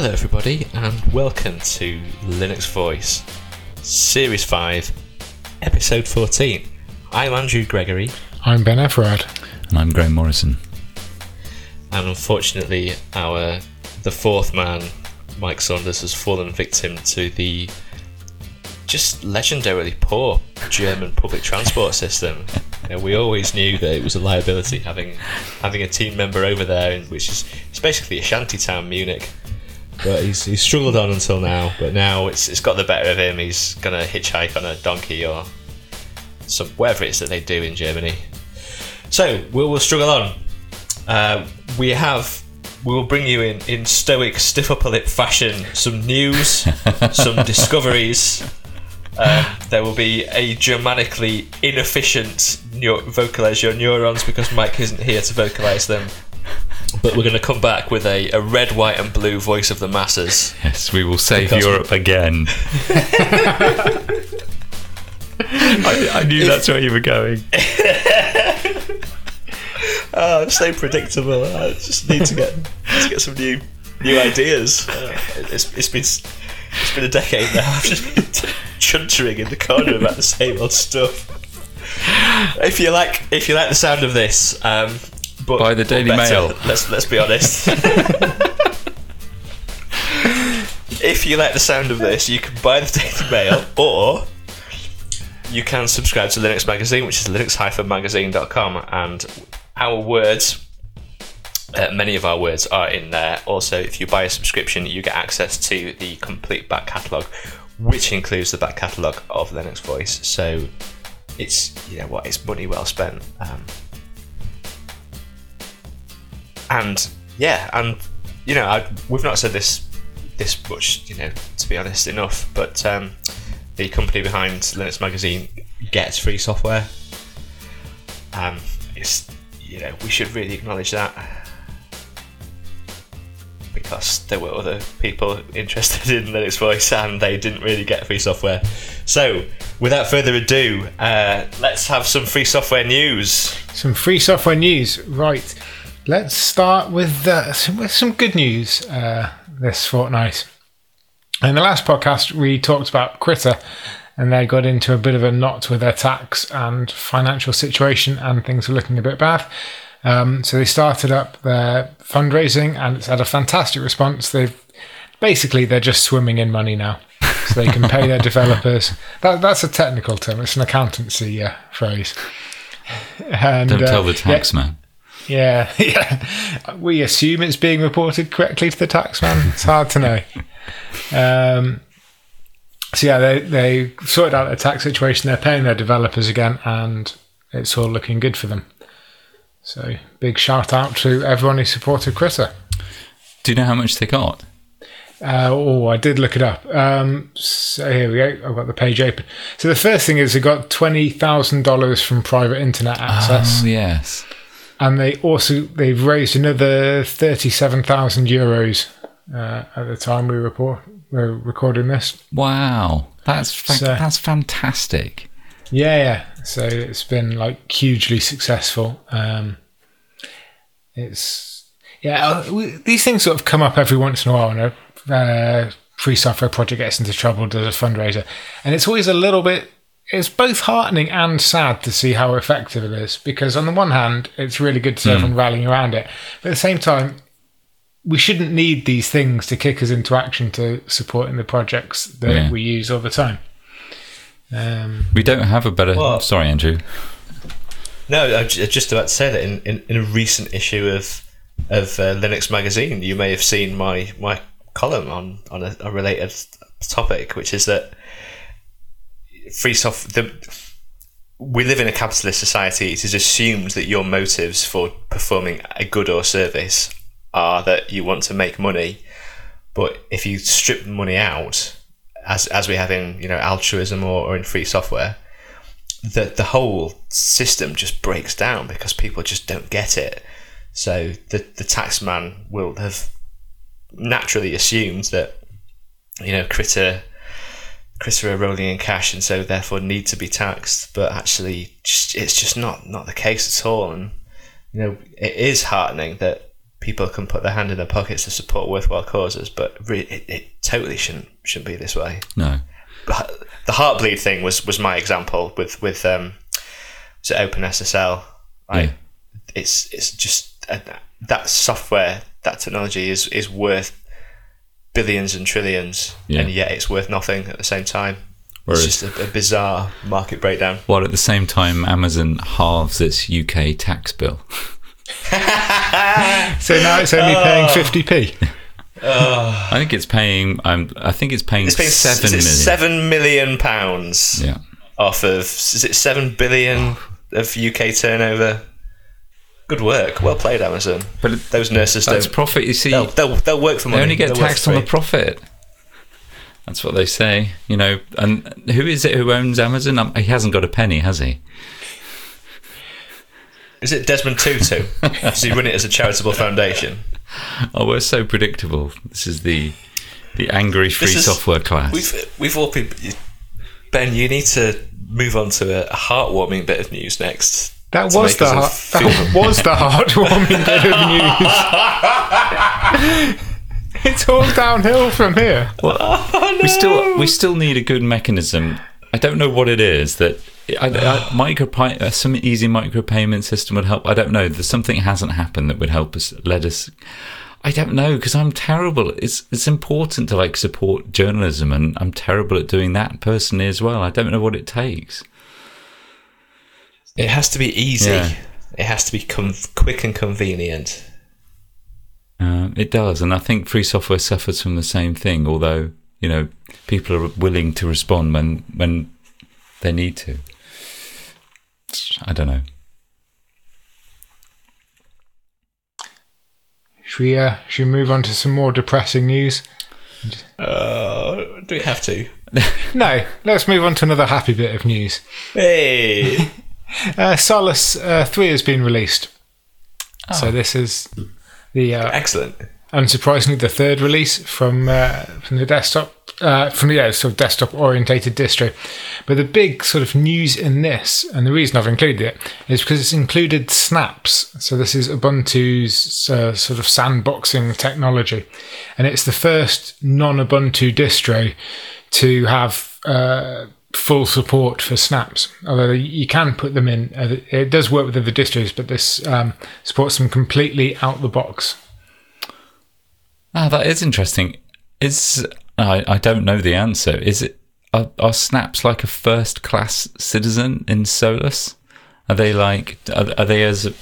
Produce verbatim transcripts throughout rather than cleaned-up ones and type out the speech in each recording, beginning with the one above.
Hello everybody and welcome to Linux Voice, Series five, Episode fourteen. I'm Andrew Gregory. I'm Ben Everard. And I'm Graham Morrison. And unfortunately our the fourth man, Mike Saunders, has fallen victim to the just legendarily poor German public transport system. You know, we always knew that it was a liability having having a team member over there, which is it's basically a shanty town, Munich. But he's he's struggled on until now. But now it's it's got the better of him. He's gonna hitchhike on a donkey or some whatever it is that they do in Germany. So we will struggle on. Uh, we have we will bring you in in stoic, stiff upper lip fashion some news, some discoveries. Um, there will be a Germanically inefficient neur- vocalise your neurons because Mike isn't here to vocalise them. But we're going to come back with a, a red, white and blue voice of the masses. Yes, we will save Because Europe again. I, I knew if, that's where you were going. Oh, it's so predictable. I just need to get to get some new new ideas. Uh, it's, it's been it's been a decade now. I've just been chuntering in the corner about the same old stuff. If you like, if you like the sound of this. Um, But, By the Daily better, Mail. Let's let's be honest. If you like the sound of this, you can buy the Daily Mail, or you can subscribe to Linux Magazine, which is linux dash magazine dot com, and our words, uh, many of our words are in there. Also, if you buy a subscription, you get access to the complete back catalogue, which includes the back catalogue of Linux Voice. So it's, you know what, it's money well spent. Um, And yeah, and you know, I, we've not said this this much, you know, to be honest, enough. But um, the company behind Linux Magazine gets free software. Um, it's you know, we should really acknowledge that because there were other people interested in Linux Voice and they didn't really get free software. So, without further ado, uh, let's have some free software news. Some free software news, right? Let's start with, uh, some, with some good news uh, this fortnight. In the last podcast, we talked about Critter, and they got into a bit of a knot with their tax and financial situation, and things were looking a bit bad. Um, so they started up their fundraising, and it's had a fantastic response. They've basically they're just swimming in money now, so they can pay their developers. That, that's a technical term; it's an accountancy uh, phrase. And, Don't tell uh, the tax yeah, man. Yeah, yeah. We assume it's being reported correctly to the taxman. It's hard to know. Um, so yeah, they they sorted out their tax situation. They're paying their developers again, and it's all looking good for them. So big shout out to everyone who supported Critter. Do you know how much they got? Uh, oh, I did look it up. Um, so here we go. I've got the page open. So the first thing is they got twenty thousand dollars from private internet access. Oh, yes. And they also they've raised another thirty-seven thousand euros uh, at the time we report we're recording this. Wow, that's fa- so, that's fantastic. Yeah, yeah. So it's been like hugely successful. Um, it's yeah. Uh, we, these things sort of come up every once in a while. When a uh, free software project gets into trouble, does a fundraiser, and it's always a little bit. It's both heartening and sad to see how effective it is, because on the one hand, it's really good to see everyone rallying around it. But at the same time, we shouldn't need these things to kick us into action to supporting the projects that yeah. we use all the time. Um, we don't have a better... Well, sorry, Andrew. No, I was just about to say that in, in, in a recent issue of of uh, Linux Magazine, you may have seen my, my column on, on a, a related topic, which is that free software. The, we live in a capitalist society. It is assumed that your motives for performing a good or service are that you want to make money. But if you strip money out, as as we have in you know altruism or, or in free software, the the whole system just breaks down because people just don't get it. So the the taxman will have naturally assumed that you know Critter. Critter are rolling in cash and so therefore need to be taxed, but actually just, it's just not, not the case at all. And you know it is heartening that people can put their hand in their pockets to support worthwhile causes, but really, it, it totally shouldn't shouldn't be this way. No. But the Heartbleed thing was, was my example with with um, so OpenSSL. Right? Yeah. It's it's just uh, that software, that technology is is worth billions and trillions, yeah. and yet it's worth nothing at the same time. Whereas, it's just a, a bizarre market breakdown. While at the same time, Amazon halves its U K tax bill. So now it's only oh. paying fifty p. Oh. I think it's paying. Um, I think it's paying, it's paying seven is it million. Seven million pounds. Yeah. Off of is it seven billion of U K turnover? Good work, well played, Amazon. But those nurses that's don't. profit. You see, they'll, they'll, they'll work for money. They only get They'll taxed on the profit. That's what they say, you know. And who is it who owns Amazon? Um, he hasn't got a penny, has he? Is it Desmond Tutu? Does he run it as a charitable foundation? Oh, we're so predictable. This is the the angry free is, software class. We've we've all been. Ben, you need to move on to a, a heartwarming bit of news next. That was the heart, that was the heartwarming bit of news. It's all downhill from here. Well, oh, no. We still we still need a good mechanism. I don't know what it is that I, I, micro uh, some easy micropayment system would help. I don't know. There's something hasn't happened that would help us. Let us. I don't know because I'm terrible. It's it's important to like support journalism, and I'm terrible at doing that personally as well. I don't know what it takes. It has to be easy. Yeah. It has to be com- quick and convenient. Uh, it does, and I think free software suffers from the same thing. Although you know people are willing to respond when when they need to. I don't know. Should we, uh, should we move on to some more depressing news? Uh, do we have to? No, let's move on to another happy bit of news. Hey! uh, Solus uh, three has been released. Oh. So this is the... Uh, Excellent. Unsurprisingly, the third release from uh, from the desktop, uh, from the yeah, sort of desktop-orientated distro. But the big sort of news in this, and the reason I've included it, is because it's included snaps. So this is Ubuntu's uh, sort of sandboxing technology, and it's the first non-Ubuntu distro to have uh, full support for snaps. Although you can put them in, uh, it does work with other distros, but this um, supports them completely out the box. Ah, that is interesting. Is I, I don't know the answer. Is it are, are snaps like a first class citizen in Solus? Are they like are, are they as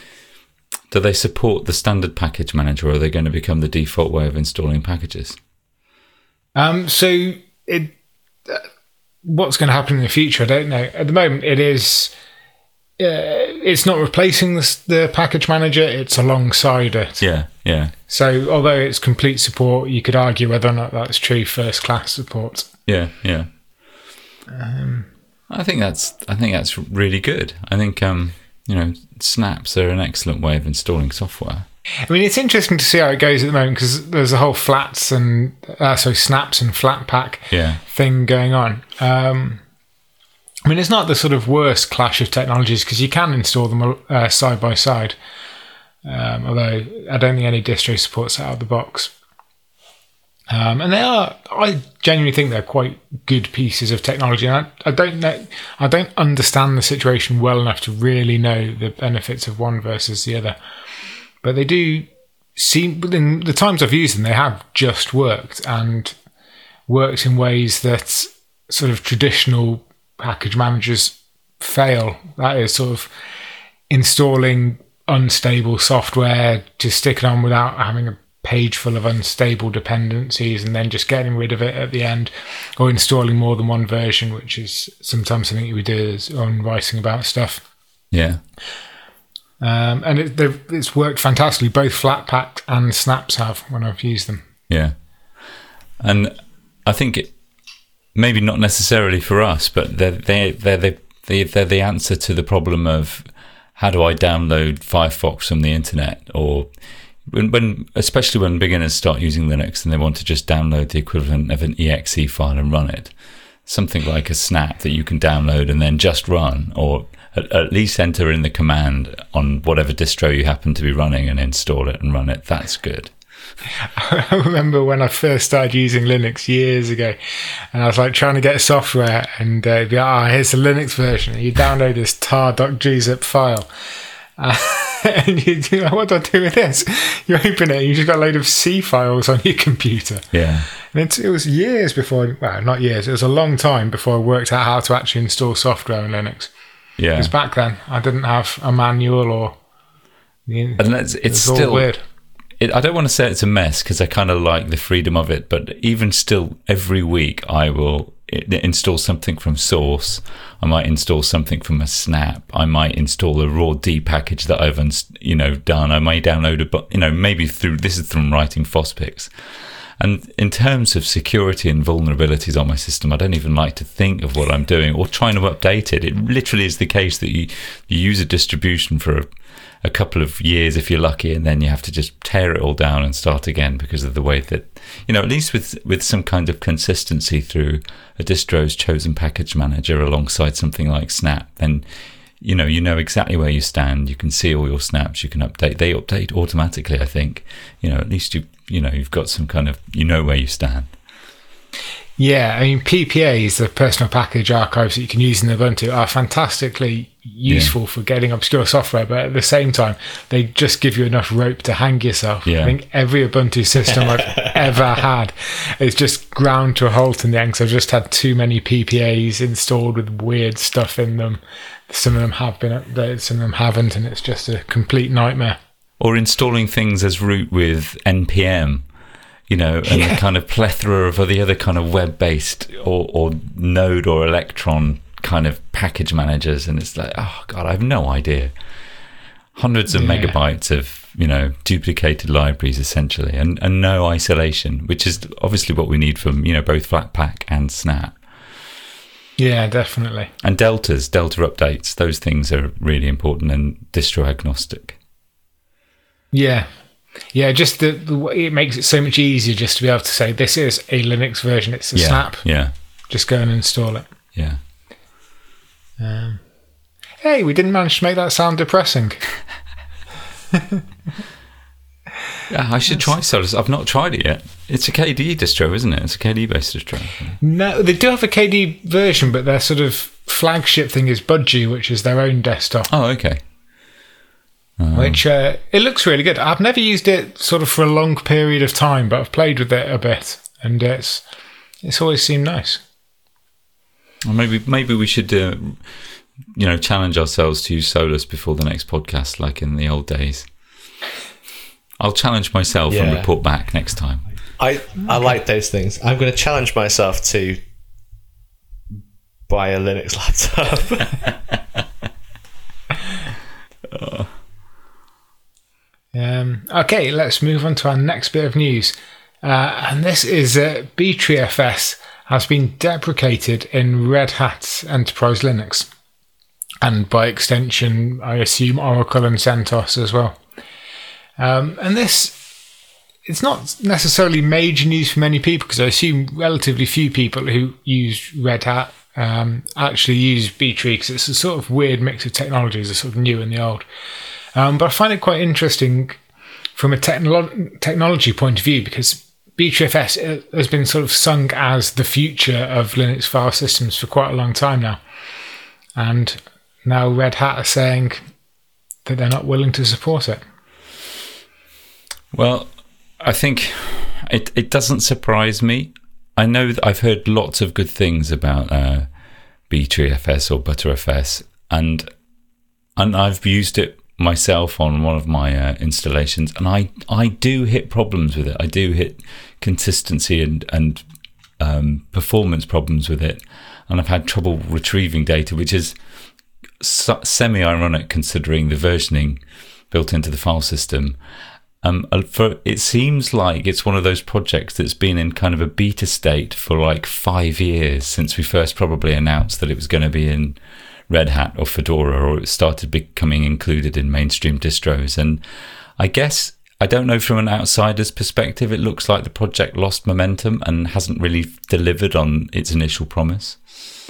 do they support the standard package manager, or are they going to become the default way of installing packages? Um, so it uh, what's going to happen in the future? I don't know. At the moment, it is. Uh, it's not replacing the, the package manager, it's alongside it. Yeah, yeah. So although it's complete support, you could argue whether or not that's true first class support. Yeah, yeah. Um, I think that's I think that's really good. I think um, you know, snaps are an excellent way of installing software. I mean, it's interesting to see how it goes at the moment because there's a whole flats and uh, so snaps and Flatpak yeah. thing going on. Um, I mean, it's not the sort of worst clash of technologies because you can install them uh, side by side. Um, although I don't think any distro supports it out of the box. Um, and they are, I genuinely think they're quite good pieces of technology. And I, I don't know, I don't understand the situation well enough to really know the benefits of one versus the other. But they do seem, in the times I've used them, they have just worked and worked in ways that sort of traditional package managers fail. That is sort of installing unstable software to stick it on without having a page full of unstable dependencies and then just getting rid of it at the end, or installing more than one version, which is sometimes something we do on writing about stuff. Yeah. Um, and it, it's worked fantastically. Both Flatpak and snaps have when I've used them. Yeah. And I think it, maybe not necessarily for us, but they're, they, they're, they, they, they're the answer to the problem of how do I download Firefox from the internet? Or when, when, especially when beginners start using Linux and they want to just download the equivalent of an E X E file and run it. Something like a snap that you can download and then just run, or at, at least enter in the command on whatever distro you happen to be running and install it and run it. That's good. I remember when I first started using Linux years ago, and I was like trying to get software, and uh, it'd be like, oh, here's the Linux version. And you download this tar.gzip file. Uh, and you do like, what do I do with this? You open it, and you just got a load of C files on your computer. Yeah. And it, it was years before, well, not years, it was a long time before I worked out how to actually install software in Linux. Yeah. Because back then, I didn't have a manual or. And it's, it's it was still all weird. It, I don't want to say it's a mess because I kind of like the freedom of it, but even still, every week I will install something from source. I might install something from a snap. I might install a raw D package that I've, you know, done. I may download a, but you know, maybe through this is from writing FOSSPICs. And in terms of security and vulnerabilities on my system, I don't even like to think of what I'm doing or trying to update it. It literally is the case that you, you use a distribution for a, a couple of years if you're lucky, and then you have to just tear it all down and start again because of the way that, you know, at least with, with some kind of consistency through a distro's chosen package manager alongside something like Snap, then, you know, you know exactly where you stand. You can see all your snaps. You can update. They update automatically, I think. You know, at least you, you know, you've got some kind of, you know where you stand. Yeah, I mean, P P As, the personal package archives that you can use in Ubuntu, are fantastically useful yeah. for getting obscure software, but at the same time, they just give you enough rope to hang yourself. Yeah. I think every Ubuntu system I've ever had is just ground to a halt in the end, because I've just had too many P P As installed with weird stuff in them. Some of them have been updated, some of them haven't, and it's just a complete nightmare. Or installing things as root with N P M. You know, and yeah. the kind of plethora of the other kind of web-based or, or Node or Electron kind of package managers. And it's like, oh, God, I have no idea. Hundreds of yeah. megabytes of, you know, duplicated libraries, essentially, and, and no isolation, which is obviously what we need from, you know, both Flatpak and Snap. Yeah, definitely. And deltas, delta updates, those things are really important and distro agnostic. Yeah. Yeah, just the, the way it makes it so much easier just to be able to say, this is a Linux version, it's a yeah, Snap. Yeah. Just go and install it. Yeah. Um, hey, we didn't manage to make that sound depressing. Yeah, I should try Solus. I've not tried it yet. It's a K D E distro, isn't it? It's a K D E-based distro. No, they do have a K D E version, but their sort of flagship thing is Budgie, which is their own desktop. Oh, okay. Um, which uh, it looks really good. I've never used it sort of for a long period of time, but I've played with it a bit, and it's it's always seemed nice. Well, maybe maybe we should, uh, you know, challenge ourselves to use Solus before the next podcast, like in the old days. I'll challenge myself yeah. and report back next time. I I like those things. I'm going to challenge myself to buy a Linux laptop. oh. Um, okay, let's move on to our next bit of news. Uh, and this is uh, Btrfs has been deprecated in Red Hat's Enterprise Linux. And by extension, I assume Oracle and CentOS as well. Um, and this, it's not necessarily major news for many people, because I assume relatively few people who use Red Hat um, actually use B-Tree, because it's a sort of weird mix of technologies, a sort of new and the old. Um, but I find it quite interesting from a technolo- technology point of view, because Btrfs has been sort of sung as the future of Linux file systems for quite a long time now. And now Red Hat are saying that they're not willing to support it. Well, I think it, it doesn't surprise me. I know that I've heard lots of good things about uh, Btrfs or Btrfs, and and I've used it myself on one of my uh, installations, and I, I do hit problems with it. I do hit consistency and, and um, performance problems with it, and I've had trouble retrieving data, which is semi-ironic considering the versioning built into the file system. Um, for it seems like it's one of those projects that's been in kind of a beta state for like five years since we first probably announced that it was going to be in Red Hat or Fedora, or it started becoming included in mainstream distros. And I guess, I don't know, from an outsider's perspective, it looks like the project lost momentum and hasn't really delivered on its initial promise.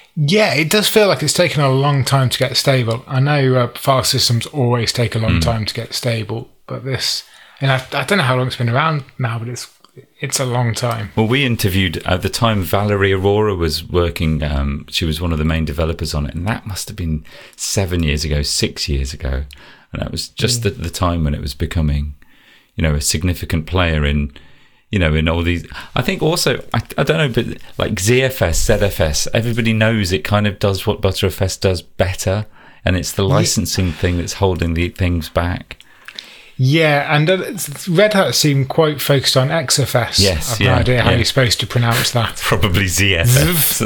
Yeah, it does feel like it's taken a long time to get stable. I know uh, file systems always take a long mm. time to get stable, but this, and I, I don't know how long it's been around now, but it's it's a long time. Well, we interviewed at the time Valerie Aurora was working. Um, she was one of the main developers on it, and that must have been seven years ago, six years ago, and that was just mm. the, the time when it was becoming, you know, a significant player in. You know, in all these, I think also, I, I don't know, but like Z F S, Z F S, everybody knows it kind of does what Btrfs does better, and it's the licensing thing that's holding the things back. Yeah, and uh, Red Hat seem quite focused on X F S. Yes, I've yeah, no idea how yeah. you're supposed to pronounce that. Probably Z F S.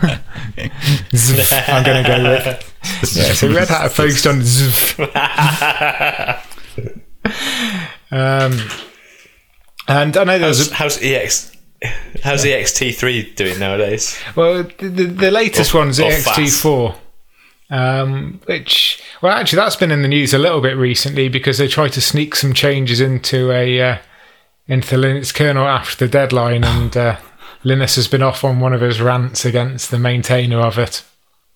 Zv, I'm going to go with. Yeah, so Red Hat are focused on Zv. um. And I know there's how's, how's E X how's yeah. E X T three doing nowadays? Well, the, the, the latest or, one's E X T four, um, which well, actually, that's been in the news a little bit recently because they tried to sneak some changes into a uh, into the Linux kernel after the deadline, and uh, Linus has been off on one of his rants against the maintainer of it.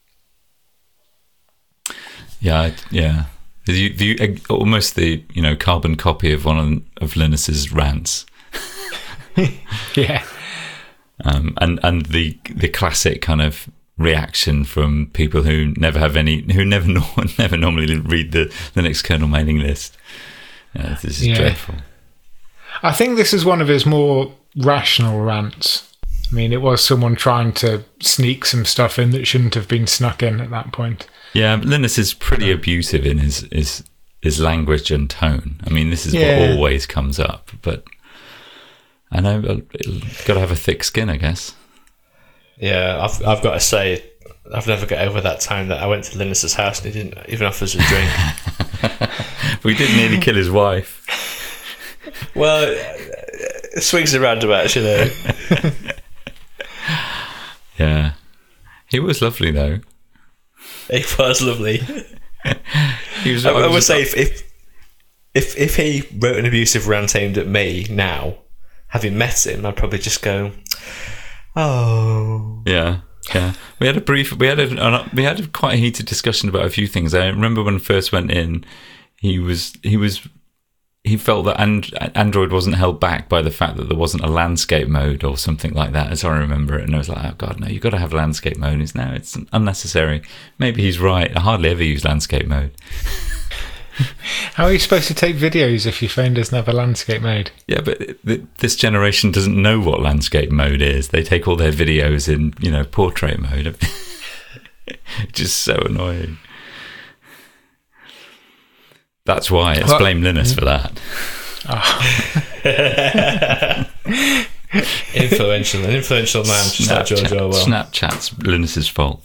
Yeah, yeah. The, the, almost the you know carbon copy of one of, of Linus's rants. Yeah, um, and and the the classic kind of reaction from people who never have any, who never never normally read the Linux kernel mailing list. Uh, this is yeah. dreadful. I think this is one of his more rational rants. I mean, it was someone trying to sneak some stuff in that shouldn't have been snuck in at that point. Yeah, Linus is pretty abusive in his, his his language and tone. I mean, this is yeah. what always comes up, but I know you've got to have a thick skin, I guess. Yeah, I've I've got to say, I've never got over that time that I went to Linus's house and he didn't even offer us a drink. We did nearly kill his wife. Well, it swings and roundabouts, you know. Yeah, he was lovely though. He was lovely. he was, I, I, I would say if, if if if he wrote an abusive rant aimed at me now, having met him, I'd probably just go, "Oh, yeah, yeah." We had a brief, we had a we had a quite a heated discussion about a few things. I remember when I first went in, he was he was he felt that and, Android wasn't held back by the fact that there wasn't a landscape mode or something like that, as I remember it. And I was like, oh God, no, you've got to have landscape mode. It's, no, it's unnecessary. Maybe he's right. I hardly ever use landscape mode. How are you supposed to take videos if your phone doesn't have a landscape mode? Yeah, but th- this generation doesn't know what landscape mode is. They take all their videos in, you know, portrait mode. Just so annoying. That's why it's well, blame Linus for that. Oh. influential, an influential man, just like George Orwell. Snapchat's Linus's fault.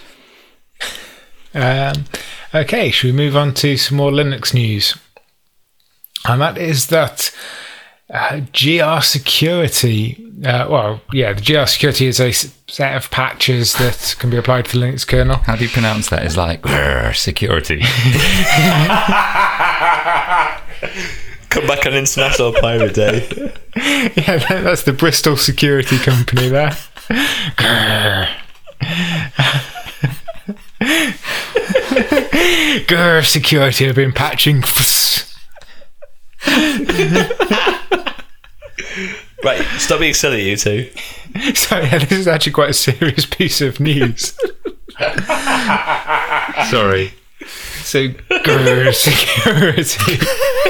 Um, okay, should we move on to some more Linux news? And that is that uh, G R Security, uh, well, yeah, the G R Security is a set of patches that can be applied to the Linux kernel. How do you pronounce that? It's like security. Come back on International Pirate Day. Yeah, that, that's the Bristol Security Company there. Grr, security have been patching. Right, stop being silly, you two. So yeah, this is actually quite a serious piece of news. Sorry. So, grr, security.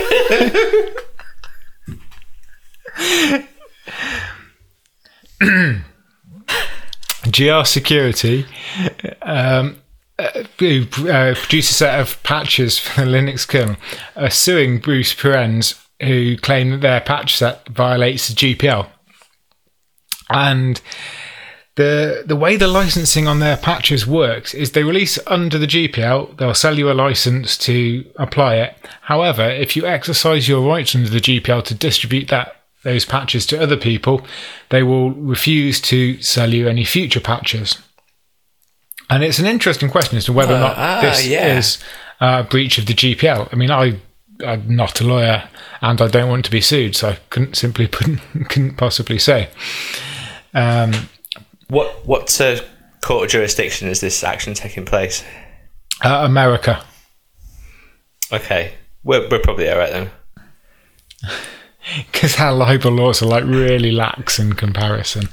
G R Security um, uh, who uh, produced a set of patches for the Linux kernel, are suing Bruce Perens, who claim that their patch set violates the G P L. And the the way the licensing on their patches works is they release under the G P L, they'll sell you a license to apply it. However, if you exercise your rights under the G P L to distribute that those patches to other people, they will refuse to sell you any future patches. And it's an interesting question as to whether uh, or not uh, this yeah. is a breach of the G P L. I mean, I, I'm not a lawyer and I don't want to be sued, so I couldn't simply couldn't, couldn't possibly say. Um, what what uh, court jurisdiction is this action taking place? Uh, America. Okay, we're we're probably all right then. Because our libel laws are like really lax in comparison.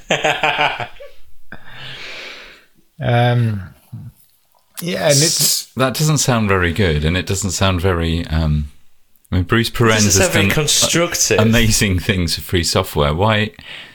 um, yeah, and it's That doesn't sound very good, and it doesn't sound very. Um, I mean, Bruce Perens This is has very done constructive. amazing things for free software. Why?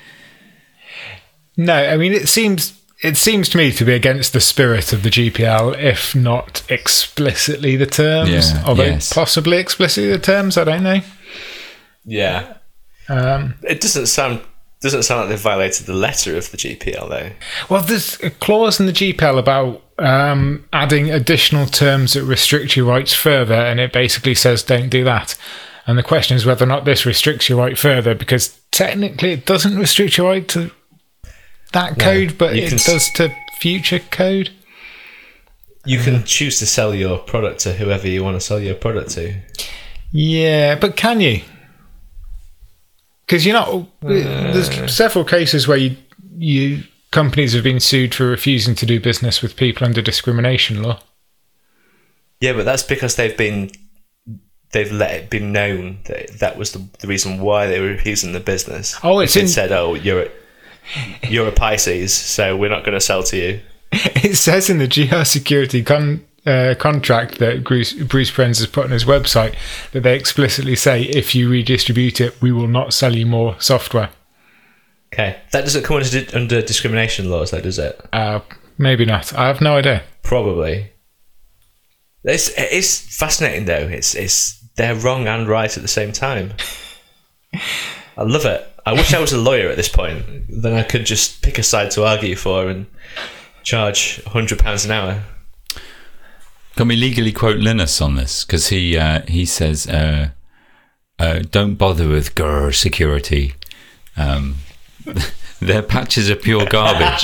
no. I mean, it seems it seems to me to be against the spirit of the G P L, if not explicitly the terms. Yeah, Although yes. possibly explicitly the terms, I don't know. Yeah, Um, it doesn't sound doesn't sound like they violated the letter of the G P L though. well, there's a clause in the G P L about um, adding additional terms that restrict your rights further, and it basically says don't do that. And the question is whether or not this restricts your right further, because technically it doesn't restrict your right to that code, but you it can s- does to future code. You can choose to sell your product to whoever you want to sell your product to. Yeah, but can you? Because you're not. There's several cases where you, you companies have been sued for refusing to do business with people under discrimination law. Yeah, but that's because they've been they've let it be known that that was the, the reason why they were refusing the business. Oh, it's It in. said, "Oh, you're a, you're a Pisces, so we're not going to sell to you." It says in the G R security con, uh, contract that Bruce, Bruce Perens has put on his website that they explicitly say if you redistribute it, we will not sell you more software. Okay, that doesn't come under, under discrimination laws, though, does it? Uh, maybe not. I have no idea. Probably. It's it's fascinating though. It's it's they're wrong and right at the same time. I love it. I wish I was a lawyer at this point. Then I could just pick a side to argue for and charge a hundred pounds an hour. Can we legally quote Linus on this? Because he uh, he says, uh, uh, "Don't bother with G R security. Um, their patches are pure garbage."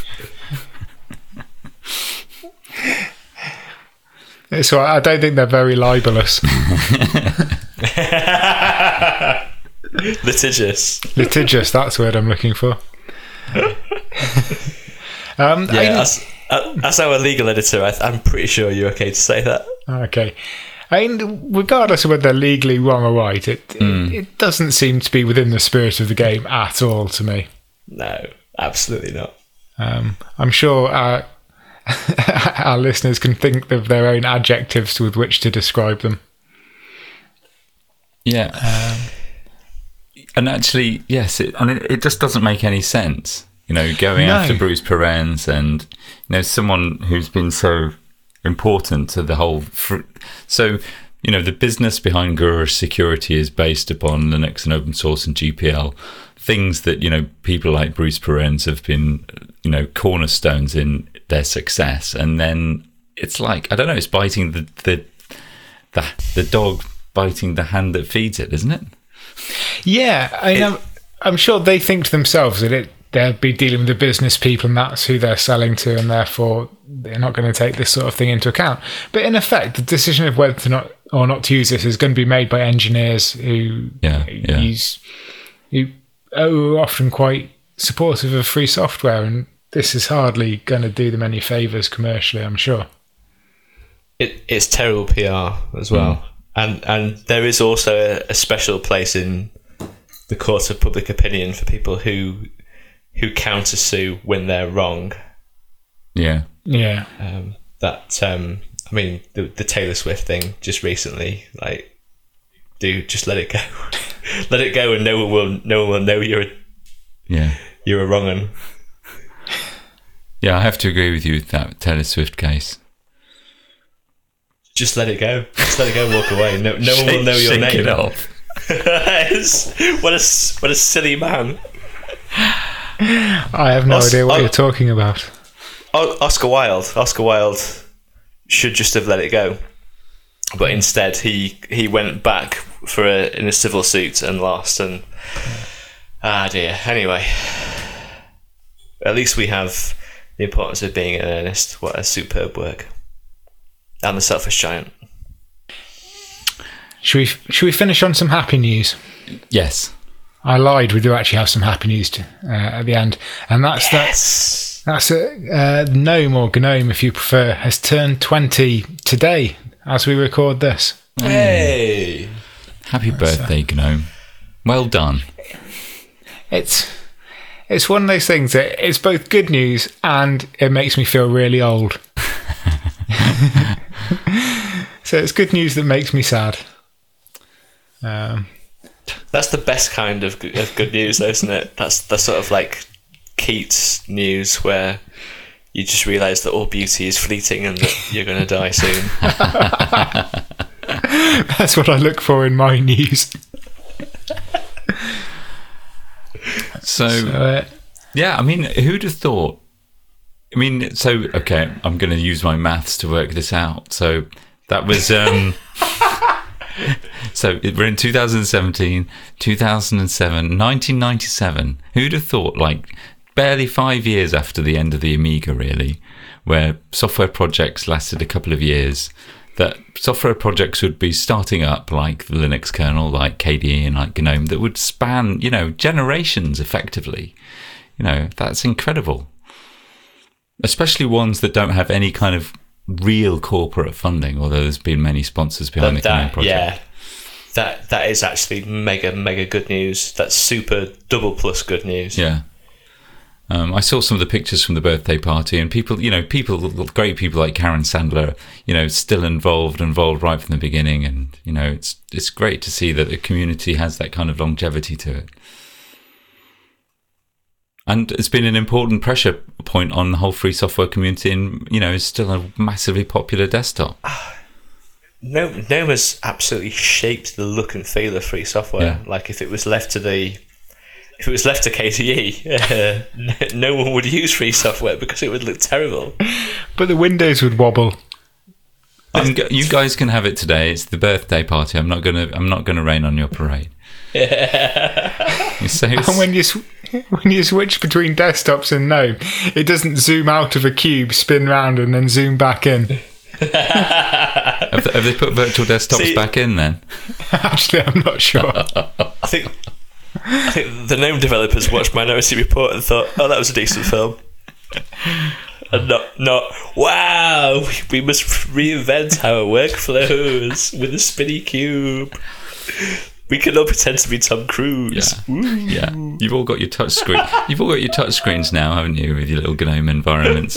So I don't think they're very libelous. Litigious. Litigious, that's the word I'm looking for. um, Yeah, I- as, as our legal editor, I, I'm pretty sure you're okay to say that. Okay. I mean, regardless of whether they're legally wrong or right, it, Mm. it it doesn't seem to be within the spirit of the game at all to me. No, absolutely not. Um, I'm sure our, our listeners can think of their own adjectives with which to describe them. Yeah. Um, And actually, yes, it, and it, it just doesn't make any sense. You know, going No. after Bruce Perens and, you know, someone who's been so important to the whole. Fr- so, you know, the business behind G R security is based upon Linux and open source and G P L, things that, you know, people like Bruce Perens have been, you know, cornerstones in their success. And then it's like, I don't know, it's biting the the the, the dog biting the hand that feeds it, isn't it? Yeah, I know. I'm sure they think to themselves that it they'll be dealing with the business people and that's who they're selling to, and therefore they're not going to take this sort of thing into account. But in effect, the decision of whether to not or not to use this is going to be made by engineers who Yeah, yeah. use who are often quite supportive of free software, and this is hardly going to do them any favours commercially, I'm sure. It, it's terrible P R as well. And and there is also a, a special place in the court of public opinion for people who who counter-sue when they're wrong. Yeah. Yeah. Um, that um, I mean, the, the Taylor Swift thing just recently, like, dude, just let it go, let it go, and no one will no one will know you're a, Yeah. you're a wrong un. Yeah, I have to agree with you with that Taylor Swift case. Just let it go. Just let it go. Walk away. No, no one will know your Shake name. it off. It's- what a what a silly man. I have no Os- idea what oh. you're talking about. O- Oscar Wilde. Oscar Wilde should just have let it go, but instead he he went back for a in a civil suit and lost. And ah dear. Anyway, at least we have the importance of being in earnest. What a superb work. And The Selfish Giant. Should we should we finish on some happy news? Yes. I lied. We do actually have some happy news to, uh, at the end, and that's Yes. That's it. Uh, Gnome, or Gnome if you prefer, has turned twenty today as we record this. Hey! Happy birthday, Gnome. Well done. It's it's one of those things that it's both good news and it makes me feel really old. So it's good news that makes me sad. Um, That's the best kind of good, of good news, though, isn't it? That's the sort of like Keats news where you just realise that all beauty is fleeting and that you're going to die soon. That's what I look for in my news. So, So, uh, yeah, I mean, who'd have thought? I mean, so, okay, I'm going to use my maths to work this out. So that was, um, so we're in two thousand seventeen, two thousand seven, nineteen ninety-seven. Who'd have thought, like, barely five years after the end of the Amiga, really, where software projects lasted a couple of years, that software projects would be starting up, like the Linux kernel, like K D E and like GNOME, that would span, you know, generations effectively. You know, that's incredible. Especially ones that don't have any kind of real corporate funding, although there's been many sponsors behind But the GNOME that, project. yeah, that that is actually mega mega good news. That's super double plus good news. Yeah. Um, I saw some of the pictures from the birthday party, and people, you know, people, great people like Karen Sandler, you know, still involved, involved right from the beginning, and you know, it's it's great to see that the community has that kind of longevity to it. And it's been an important pressure point on the whole free software community, and you know, it's still a massively popular desktop. No, GNOME has absolutely shaped the look and feel of free software. Yeah. Like if it was left to the If it was left to K D E, uh, no one would use free software because it would look terrible. but the windows would wobble. I'm go- you guys can have it today. It's the birthday party. I'm not gonna. I'm not gonna rain on your parade. So And when you sw- when you switch between desktops and GNOME, it doesn't zoom out of a cube, spin round, and then zoom back in. have, they, have they put virtual desktops See- back in then? Actually, I'm not sure. I think I think the GNOME developers watched Minority Report and thought, "Oh, that was a decent film," and not not wow. We must reinvent our workflows with a spinny cube. We can all pretend to be Tom Cruise. Yeah, yeah. You've all got your touch screen. You've all got your touch screens now, haven't you, with your little GNOME environments?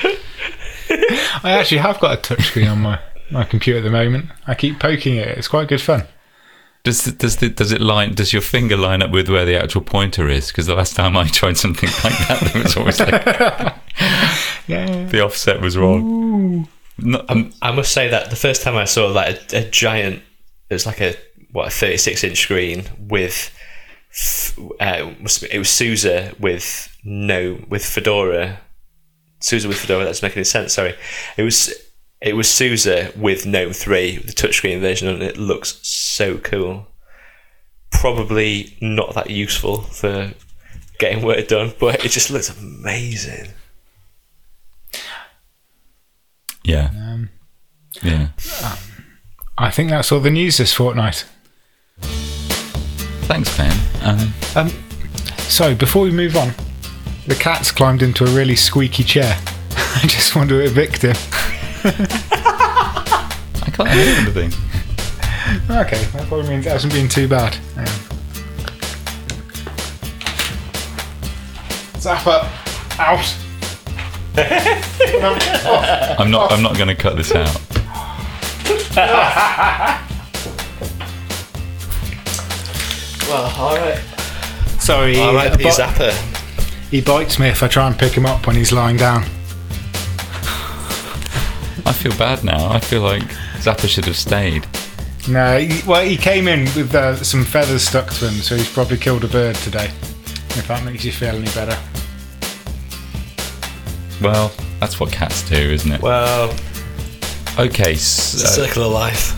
I actually have got a touchscreen on my, my computer at the moment. I keep poking it. It's quite good fun. Does the, does the, does it line? Does your finger line up with where the actual pointer is? Because the last time I tried something like that, it was always like Yeah. the offset was wrong. No, Um, I must say that the first time I saw like a, a giant, it was like a what a thirty-six inch screen with, uh, it must be- it was SUSE with no with Fedora, SUSE with Fedora. That doesn't make any sense. Sorry, it was it was SUSE with GNOME three, the touchscreen version, and it looks so cool. Probably not that useful for getting work done, but it just looks amazing. yeah, Um, yeah. I think that's all the news this fortnight. Thanks, Ben. Um, Um, so, before we move on, the cat's climbed into a really squeaky chair. I just want to evict him. I can't hear anything. Okay, that probably means it hasn't been too bad. Um, Zapper, out. I'm not. I'm not going to cut this out. Well, all right, Sorry, all right, uh, P but Zapper. he bites me if I try and pick him up when he's lying down. I feel bad now. I feel like Zappa should have stayed. No, he, well, he came in with uh, some feathers stuck to him, so he's probably killed a bird today. If that makes you feel any better. Well, that's what cats do, isn't it? Well, Okay, it's a so circle of life.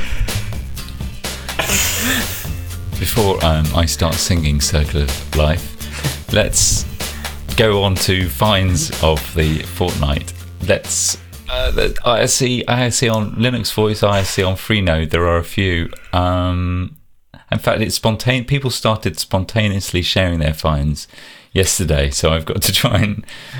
before um, I start singing Circle of Life, let's go on to finds of the fortnight. Let's uh, the I S C, I S C on Linux Voice, I S C on Freenode. There are a few. Um, in fact, it's spontaneous. People started spontaneously sharing their finds yesterday, so I've got to try and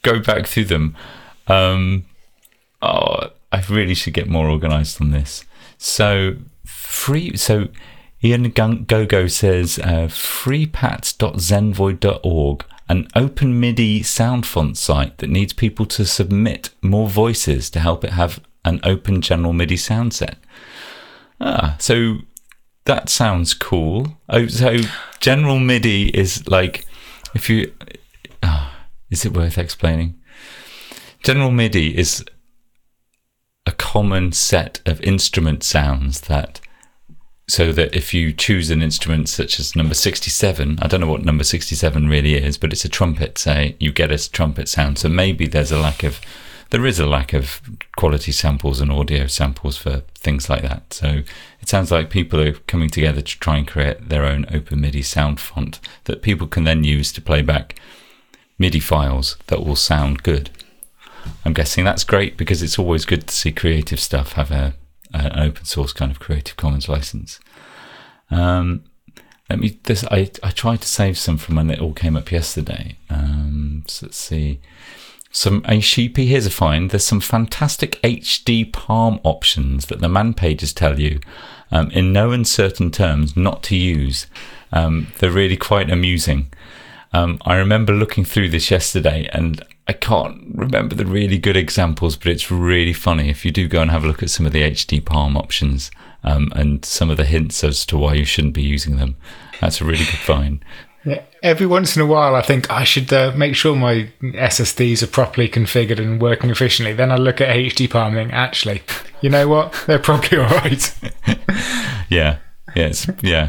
go back through them. Um, oh, I really should get more organised on this. So free. So Ian Gogo says uh, freepats dot zenvoid dot org, an open MIDI sound font site that needs people to submit more voices to help it have an open general MIDI sound set. Ah, so that sounds cool. Oh, so general MIDI is like, if you, oh, is it worth explaining? General MIDI is a common set of instrument sounds that, so that if you choose an instrument such as number sixty-seven, I don't know what number sixty-seven really is, but it's a trumpet, say, you get a trumpet sound. So maybe there's a lack of, there is a lack of quality samples and audio samples for things like that. So it sounds like people are coming together to try and create their own open MIDI sound font that people can then use to play back MIDI files that will sound good. I'm guessing that's great because it's always good to see creative stuff have a an open source kind of Creative Commons license. Um, let me. This I I tried to save some from when it all came up yesterday. Um, so let's see. Some a sheepy. Here's a find. There's some fantastic H D Palm options that the man pages tell you, um, in no uncertain terms, not to use. Um, they're really quite amusing. Um, I remember looking through this yesterday, and I can't remember the really good examples, but it's really funny if you do go and have a look at some of the H D Palm options, um, and some of the hints as to why you shouldn't be using them. That's a really good find. Yeah, every once in a while, I think I should uh, make sure my S S Ds are properly configured and working efficiently. Then I look at H D Palm and think, actually, you know what? They're probably all right. yeah, yeah, it's, yeah.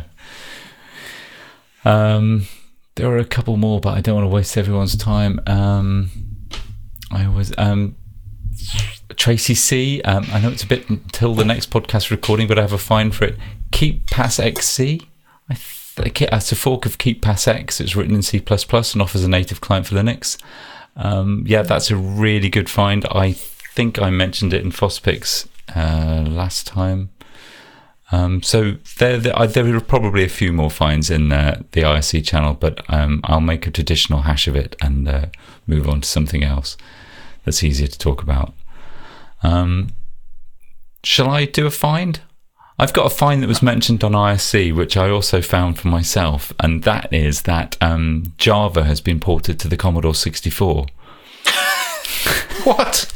Um, there are a couple more, but I don't want to waste everyone's time. Um, I was um, Tracy C. Um, I know it's a bit until the next podcast recording, but I have a find for it. KeepPassXC. I think it's a fork of KeepPassX. It's written in C plus plus and offers a native client for Linux. Um, yeah, that's a really good find. I think I mentioned it in FOSPIX uh, last time. Um, so there, there, there are probably a few more finds in uh, the I R C channel, but um, I'll make a traditional hash of it and uh, move on to something else that's easier to talk about. Um, shall I do a find? I've got a find that was mentioned on I R C, which I also found for myself, and that is that um, Java has been ported to the Commodore sixty-four. What?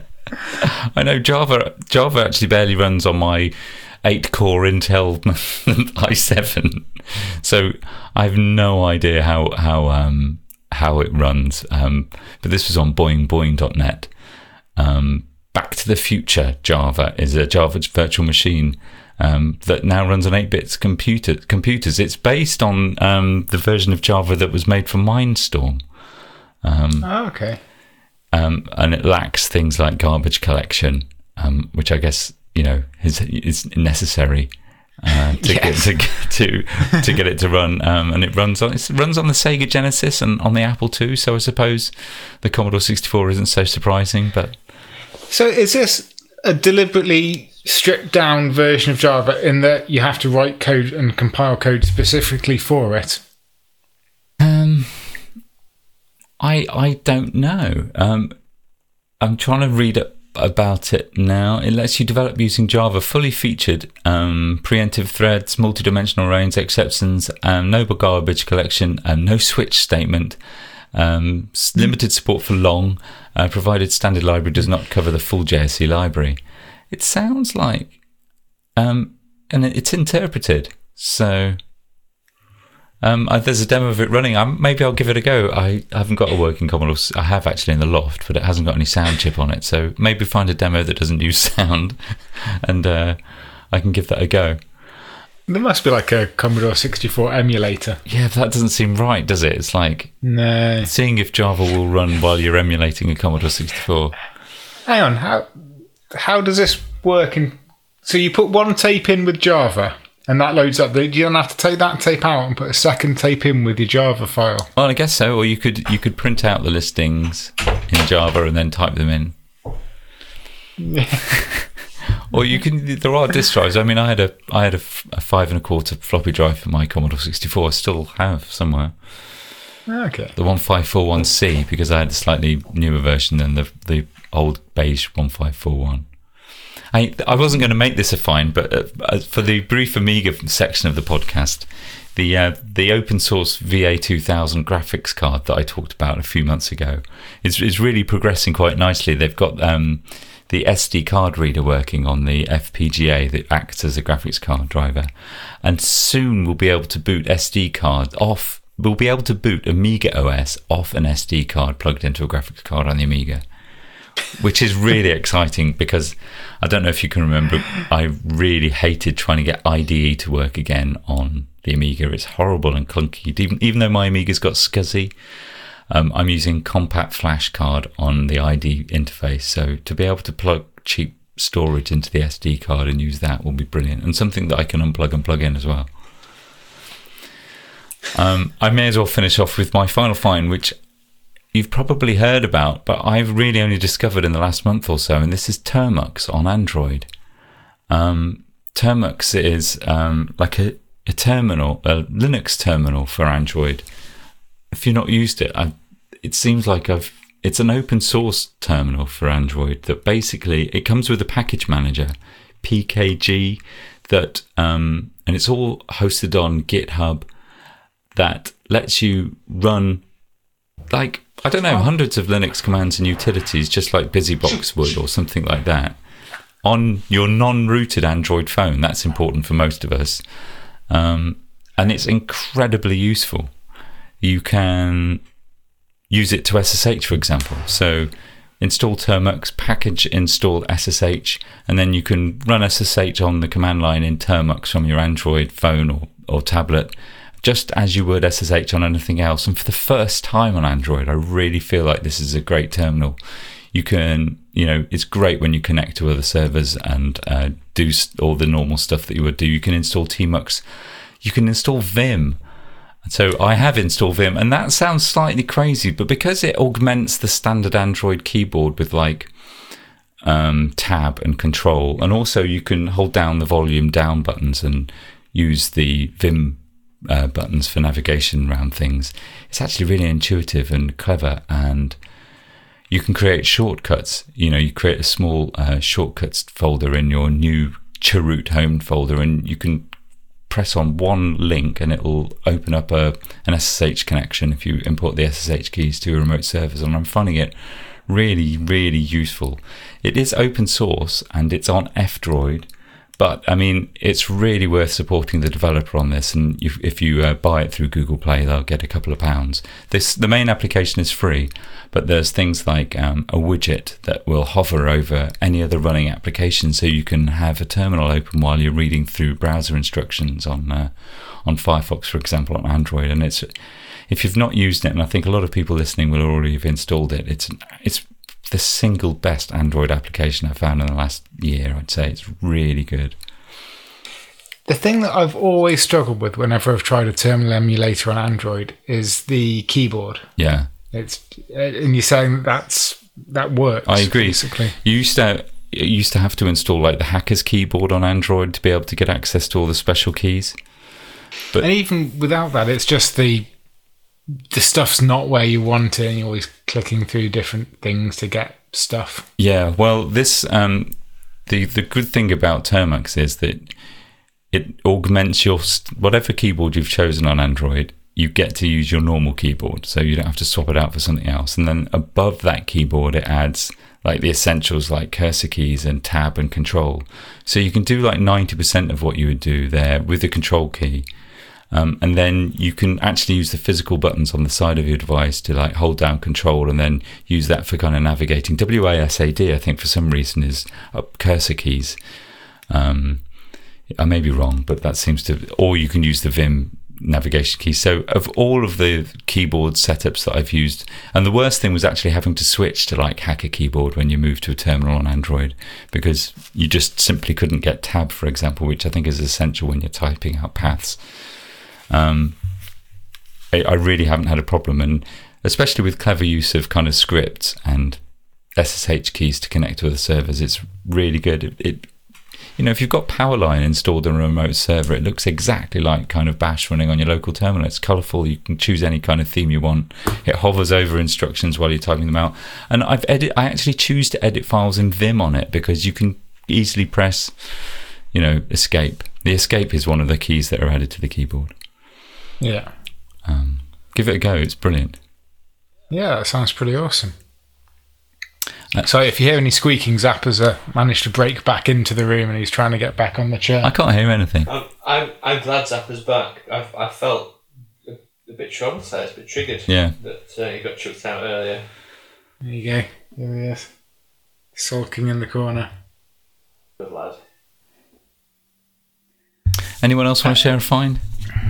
I know Java. Java actually barely runs on my eight-core Intel i seven, so I have no idea how how um, how it runs. Um, but this was on boing boing dot net. Um, Back to the Future Java is a Java virtual machine um, that now runs on eight bit computer computers. It's based on um, the version of Java that was made for Mindstorm. Um, oh, okay. Um, and it lacks things like garbage collection, um, which I guess, you know, is, is necessary uh, to, yes. get, to to to get it to run. Um, and it runs on it runs on the Sega Genesis and on the Apple two. So I suppose the Commodore sixty-four isn't so surprising. But so is this a deliberately stripped down version of Java in that you have to write code and compile code specifically for it? Um, I I don't know. Um, I'm trying to read it. About it now. It lets you develop using Java, fully featured um, preemptive threads, multi-dimensional range, exceptions, um, no garbage collection, um, no switch statement, um, limited support for long, uh, provided standard library does not cover the full J S C library. It sounds like, um, and it's interpreted. So um, I, there's a demo of it running. I'm, maybe I'll give it a go. I haven't got a working Commodore. I have actually in the loft, but it hasn't got any sound chip on it. So maybe find a demo that doesn't use sound, and uh, I can give that a go. There must be like a Commodore sixty-four emulator. Yeah, but that doesn't seem right, does it? It's like no. Seeing if Java will run while you're emulating a Commodore sixty-four. Hang on, how how does this work? In, so you put one tape in with Java. And that loads up. You don't have to take that tape out and put a second tape in with your Java file. Well, I guess so. Or you could you could print out the listings in Java and then type them in. Yeah. Or you can. There are disk drives. I mean, I had a I had a, a five and a quarter floppy drive for my Commodore sixty-four. I still have somewhere. Okay. The one five four one C, because I had a slightly newer version than the the old beige one five four one. I I wasn't going to make this a fine, but uh, for the brief Amiga section of the podcast, the uh, the open source V A two thousand graphics card that I talked about a few months ago is is really progressing quite nicely. They've got um, the S D card reader working on the F P G A that acts as a graphics card driver, and soon we'll be able to boot S D card off. We'll be able to boot Amiga O S off an S D card plugged into a graphics card on the Amiga, which is really exciting because I don't know if you can remember, I really hated trying to get I D E to work again on the Amiga. It's horrible and clunky. Even even though my Amiga's got SCSI, um, I'm using Compact Flash Card on the I D E interface. So to be able to plug cheap storage into the S D card and use that will be brilliant, and something that I can unplug and plug in as well. Um, I may as well finish off with my final find, which you've probably heard about, but I've really only discovered in the last month or so, and this is Termux on Android. Um, Termux is um, like a, a terminal, a Linux terminal for Android. If you've not used it, I, it seems like I've. It's an open source terminal for Android that basically it comes with a package manager, P K G, that um, and it's all hosted on GitHub. That lets you run, like, I don't know, hundreds of Linux commands and utilities, just like BusyBox would or something like that, on your non-rooted Android phone. That's important for most of us. Um, and it's incredibly useful. You can use it to S S H, for example. So install Termux, package install S S H, and then you can run S S H on the command line in Termux from your Android phone or, or tablet, just as you would S S H on anything else. And for the first time on Android, I really feel like this is a great terminal. You can, you know, it's great when you connect to other servers and uh, do all the normal stuff that you would do. You can install Tmux. You can install Vim. So I have installed Vim, and that sounds slightly crazy, but because it augments the standard Android keyboard with like um, tab and control, and also you can hold down the volume down buttons and use the Vim Uh, buttons for navigation around things. It's actually really intuitive and clever, and you can create shortcuts. You know, you create a small uh, shortcuts folder in your new Chroot home folder, and you can press on one link and it will open up a an S S H connection if you import the S S H keys to a remote servers. And I'm finding it really, really useful. It is open source and it's on F-Droid. But, I mean, it's really worth supporting the developer on this. And if, if you uh, buy it through Google Play, they'll get a couple of pounds. This The main application is free, but there's things like um, a widget that will hover over any other running application, so you can have a terminal open while you're reading through browser instructions on uh, on Firefox, for example, on Android. And it's if you've not used it, and I think a lot of people listening will already have installed it, it's it's the single best Android application I've found in the last year. I'd say it's really good. The thing that I've always struggled with whenever I've tried a terminal emulator on Android is the keyboard. Yeah, it's and you're saying that that's that works. I agree. Basically, you used to you used to have to install like the hacker's keyboard on Android to be able to get access to all the special keys. But and even without that, it's just the the stuff's not where you want it, and you're always clicking through different things to get stuff. Yeah, well, this um, the the good thing about Termux is that it augments your whatever keyboard you've chosen on Android. You get to use your normal keyboard, so you don't have to swap it out for something else. And then above that keyboard, it adds like the essentials like cursor keys and tab and control. So you can do like ninety percent of what you would do there with the control key. Um, and then you can actually use the physical buttons on the side of your device to like hold down control and then use that for kind of navigating. W A S A D, I think, for some reason is up cursor keys. Um, I may be wrong, but that seems to, or you can use the Vim navigation key. So of all of the keyboard setups that I've used, and the worst thing was actually having to switch to like hacker keyboard when you move to a terminal on Android, because you just simply couldn't get tab, for example, which I think is essential when you're typing out paths. Um, I, I really haven't had a problem, and especially with clever use of kind of scripts and S S H keys to connect to other servers, it's really good. It, it you know, if you've got Powerline installed on a remote server, it looks exactly like kind of Bash running on your local terminal. It's colourful. You can choose any kind of theme you want. It hovers over instructions while you're typing them out. And I've edit. I actually choose to edit files in Vim on it because you can easily press, you know, escape. The escape is one of the keys that are added to the keyboard. Yeah. Um, give it a go. It's brilliant. Yeah, that sounds pretty awesome. Uh, so if you hear any squeaking, Zappa's uh, managed to break back into the room and he's trying to get back on the chair. I can't hear anything. I'm, I'm, I'm glad Zappa's back. I've, I felt a, a bit traumatised, a bit triggered Yeah. that uh, he got chucked out earlier. There you go. There he is. Sulking in the corner. Good lad. Anyone else want to share a find?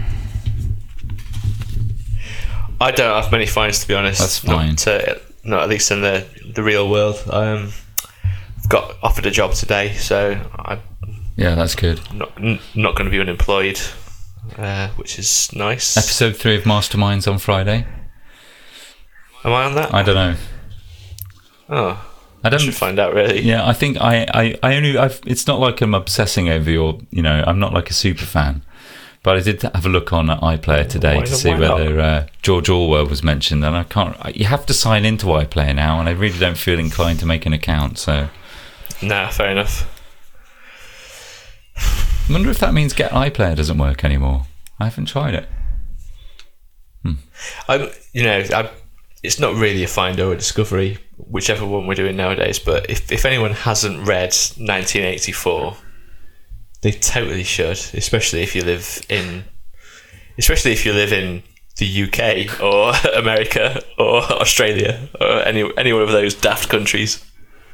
I don't have many finds, to be honest. That's fine. Not, uh, not at least in the, the real world. Um, I've got offered a job today, so I'm Yeah, that's good. not n- not going to be unemployed, uh, which is nice. Episode three of Masterminds on Friday. Am I on that? I don't know. Oh, I I don't should find out, really. Yeah, I think I, I, I only. I've, it's not like I'm obsessing over your. You know, I'm not like a super fan, but I did have a look on iPlayer today Why to not- see why not? whether uh, George Orwell was mentioned, and I can't. You have to sign into iPlayer now, and I really don't feel inclined to make an account. So, Nah, fair enough. I wonder if that means Get iPlayer doesn't work anymore. I haven't tried it. I'm, you know, I, it's not really a find or a discovery, whichever one we're doing nowadays. But if if anyone hasn't read nineteen eighty-four, they totally should, especially if you live in, especially if you live in the U K or America or Australia or any any one of those daft countries.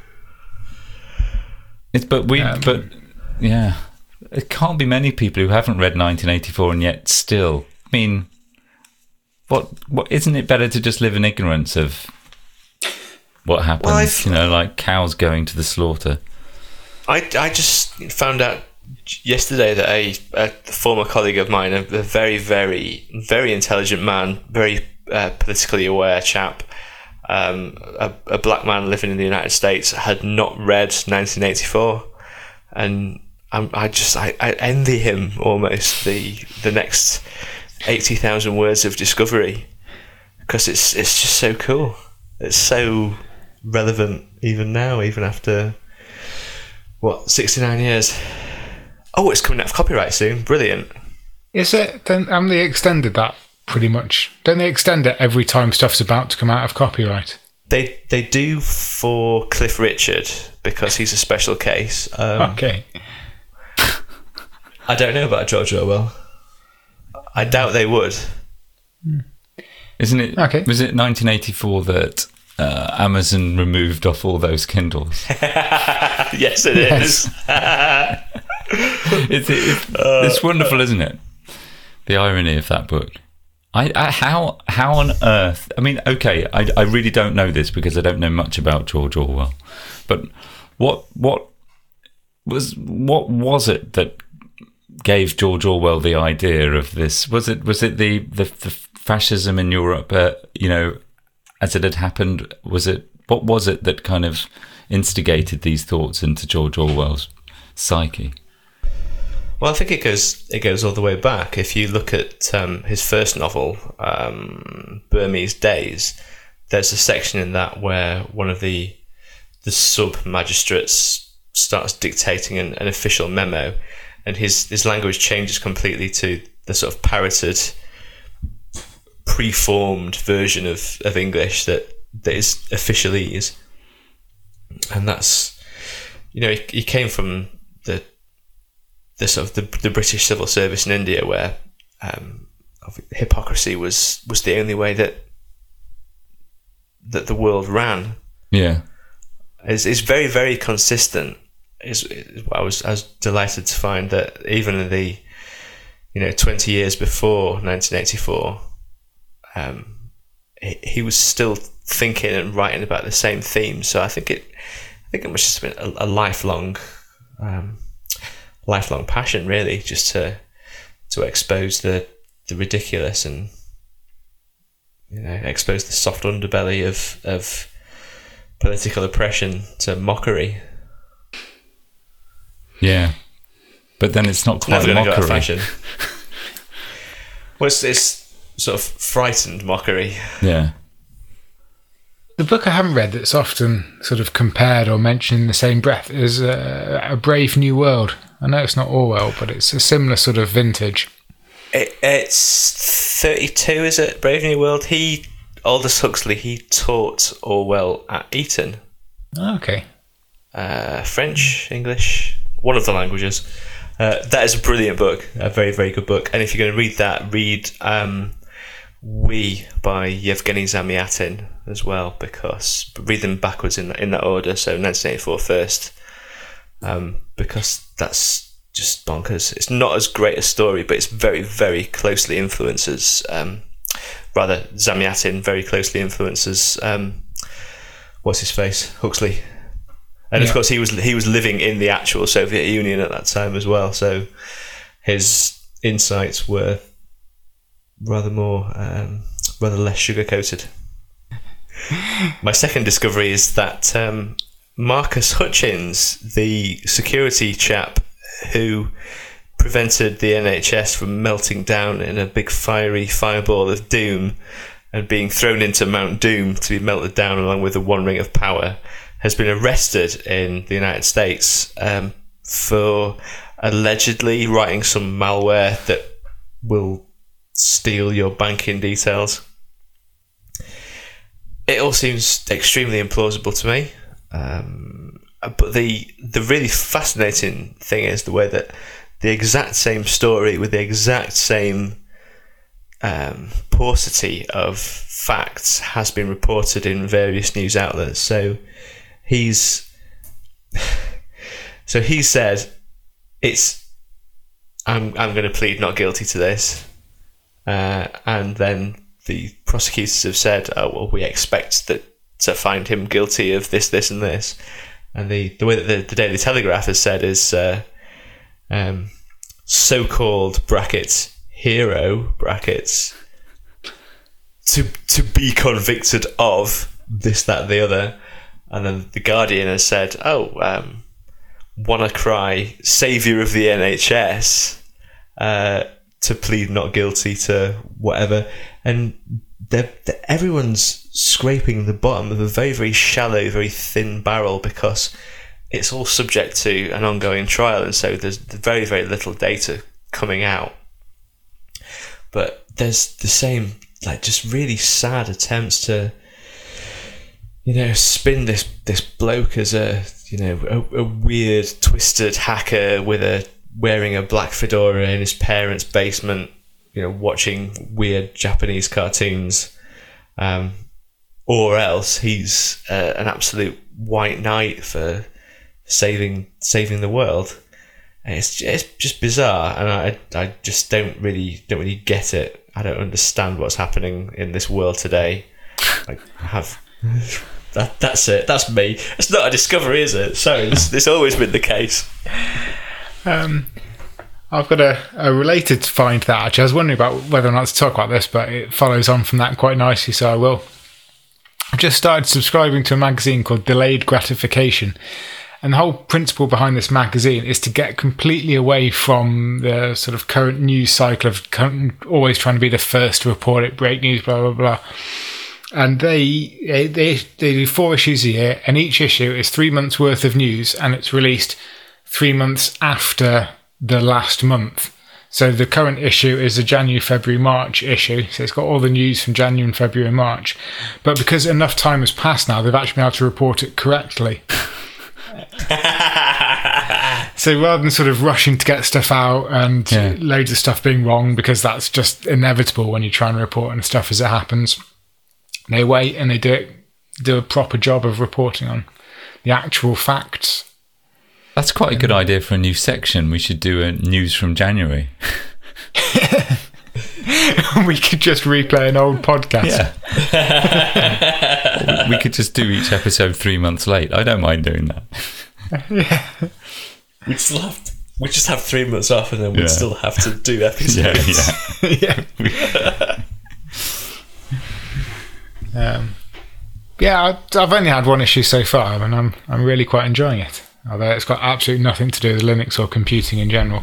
It's but we Um, but yeah, it can't be many people who haven't read nineteen eighty-four and yet still. I mean, what what isn't it better to just live in ignorance of what happens? Well, I've- you know, like cows going to the slaughter. I, I just found out yesterday that a, a former colleague of mine, a, a very, very, very intelligent man, very uh, politically aware chap, um, a, a black man living in the United States, had not read nineteen eighty-four. And I'm, I just, I, I envy him almost the the next eighty thousand words of discovery, because it's, it's just so cool. It's so relevant even now, even after... What, sixty-nine years? Oh, it's coming out of copyright soon. Brilliant. Is it? Then haven't they extended that pretty much? Don't they extend it every time stuff's about to come out of copyright? They they do for Cliff Richard because he's a special case. Um, Okay. I don't know about George Orwell. I doubt they would. Isn't it? Okay. Was it nineteen eighty-four that uh, Amazon removed off all those Kindles? Yes, it is. it's, it's, it's wonderful, isn't it? The irony of that book. I, I how how on earth? I mean, okay, I, I really don't know this because I don't know much about George Orwell. But what what was what was it that gave George Orwell the idea of this? Was it was it the the, the fascism in Europe? Uh, you know, as it had happened. Was it what was it that kind of instigated these thoughts into George Orwell's psyche? Well, I think it goes it goes all the way back. If you look at um, his first novel, um, Burmese Days, there's a section in that where one of the the sub magistrates starts dictating an, an official memo, and his his language changes completely to the sort of parroted, preformed version of, of English that that is officialese, and that's, you know, he, he came from the. the sort of the, the British civil service in India, where um, hypocrisy was, was the only way that that the world ran. Yeah, is is very very consistent. Is I was I was delighted to find that even in the, you know, twenty years before nineteen eighty-four, um, he, he was still thinking and writing about the same themes. So I think it I think it must just have been a, a lifelong. Um, lifelong passion, really, just to to expose the the ridiculous and, you know, expose the soft underbelly of of political oppression to mockery. Yeah. But then it's not quite Never a going to go out of mockery. fashion. Well, it's, it's sort of frightened mockery. Yeah. The book I haven't read that's often sort of compared or mentioned in the same breath is uh, A Brave New World. I know it's not Orwell, but it's a similar sort of vintage. It, it's thirty-two, is it? Brave New World. He, Aldous Huxley, he taught Orwell at Eton. Oh, okay. Uh, French, English, one of the languages. Uh, that is a brilliant book, a very, very good book. And if you're going to read that, read um, We by Yevgeny Zamyatin as well, because read them backwards in that, in that order. So nineteen eighty-four first, um, because that's just bonkers. It's not as great a story, but it's very, very closely influences, um, rather, Zamyatin very closely influences, um, what's his face, Huxley. And Yeah. of course, he was he was living in the actual Soviet Union at that time as well, so his insights were rather more, um, rather less sugar-coated. My second discovery is that um, Marcus Hutchins, the security chap who prevented the N H S from melting down in a big fiery fireball of doom and being thrown into Mount Doom to be melted down along with the One Ring of Power, has been arrested in the United States um, for allegedly writing some malware that will steal your banking details. It all seems extremely implausible to me. Um, but the the really fascinating thing is the way that the exact same story with the exact same um, paucity of facts has been reported in various news outlets. So he's so he said it's I'm I'm going to plead not guilty to this, uh, and then the prosecutors have said, oh well, we expect that to find him guilty of this, this, and this. And the the way that the, the Daily Telegraph has said is uh, um, so-called brackets hero brackets to to be convicted of this, that, the other. And then the Guardian has said, oh, um, WannaCry, saviour of the N H S, uh, to plead not guilty to whatever. And they're, they're, everyone's scraping the bottom of a very, very shallow, very thin barrel, because it's all subject to an ongoing trial. And so there's very, very little data coming out. But there's the same, like, just really sad attempts to, you know, spin this this bloke as a, you know, a, a weird, twisted hacker with a wearing a black fedora in his parents' basement, you know, watching weird Japanese cartoons, um, or else he's uh, an absolute white knight for saving saving the world. And it's it's just bizarre, and I I just don't really don't really get it. I don't understand what's happening in this world today. I have. That, that's it. That's me. It's not a discovery, is it? Sorry, this this always been the case. Um, I've got a, a related find to that, actually. I was wondering about whether or not to talk about this, but it follows on from that quite nicely, so I will. I've just started subscribing to a magazine called Delayed Gratification, and the whole principle behind this magazine is to get completely away from the sort of current news cycle of always trying to be the first to report it, break news, blah, blah, blah. And they, they they do four issues a year, and each issue is three months worth of news, and it's released three months after the last month. So the current issue is a January, February, March issue. So it's got all the news from January and February and March. But because enough time has passed now, they've actually been able to report it correctly. So rather than sort of rushing to get stuff out and Yeah. loads of stuff being wrong, because that's just inevitable when you try and report on stuff as it happens, they wait and they do it, do a proper job of reporting on the actual facts. That's quite a good idea for a new section. We should do a news from January. We could just replay an old podcast. Yeah. We could just do each episode three months late. I don't mind doing that. Yeah. We'd still have to, we'd just have three months off, and then we'd Yeah. still have to do episodes. Yeah, Yeah. Um, yeah, I- I've only had one issue so far, and I'm I'm really quite enjoying it. although it's got absolutely nothing to do with Linux or computing in general.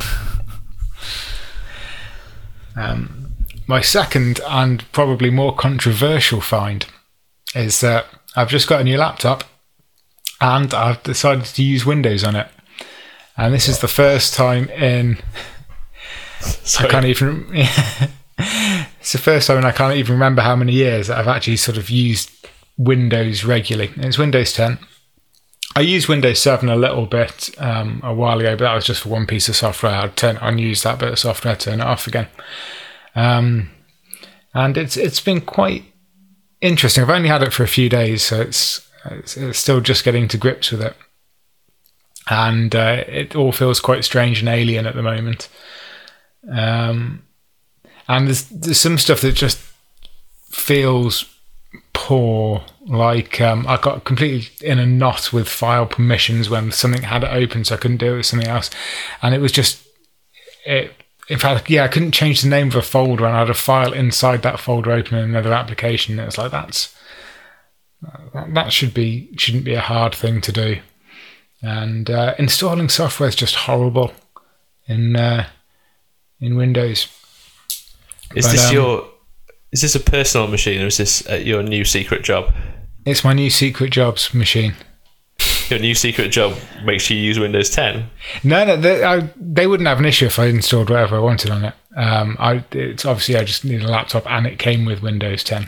Um, my second and probably more controversial find is that I've just got a new laptop and I've decided to use Windows on it. And this is the first time in... Sorry. I can't even... It's the first time and I can't even remember how many years that I've actually sort of used Windows regularly. It's Windows ten. I used Windows seven a little bit um, a while ago, but that was just for one piece of software. I'd turn on, use that bit of software, turn it off again. Um, and it's it's been quite interesting. I've only had it for a few days, so it's it's, it's still just getting to grips with it. And uh, it all feels quite strange and alien at the moment. Um, and there's, there's some stuff that just feels poor, like um, I got completely in a knot with file permissions when something had it open, so I couldn't do it with something else. And it was just, it. in fact, yeah, I couldn't change the name of a folder, and I had a file inside that folder open in another application. It was like, that's that, that should be shouldn't be a hard thing to do. And uh, installing software is just horrible in uh, in Windows. Is But, this um, your? Is this a personal machine, or is this uh, your new secret job? It's my new secret jobs machine. Your new secret job makes you use Windows ten. No, no, they, I, they wouldn't have an issue if I installed whatever I wanted on it. Um, I, it's obviously I just need a laptop, and it came with Windows ten.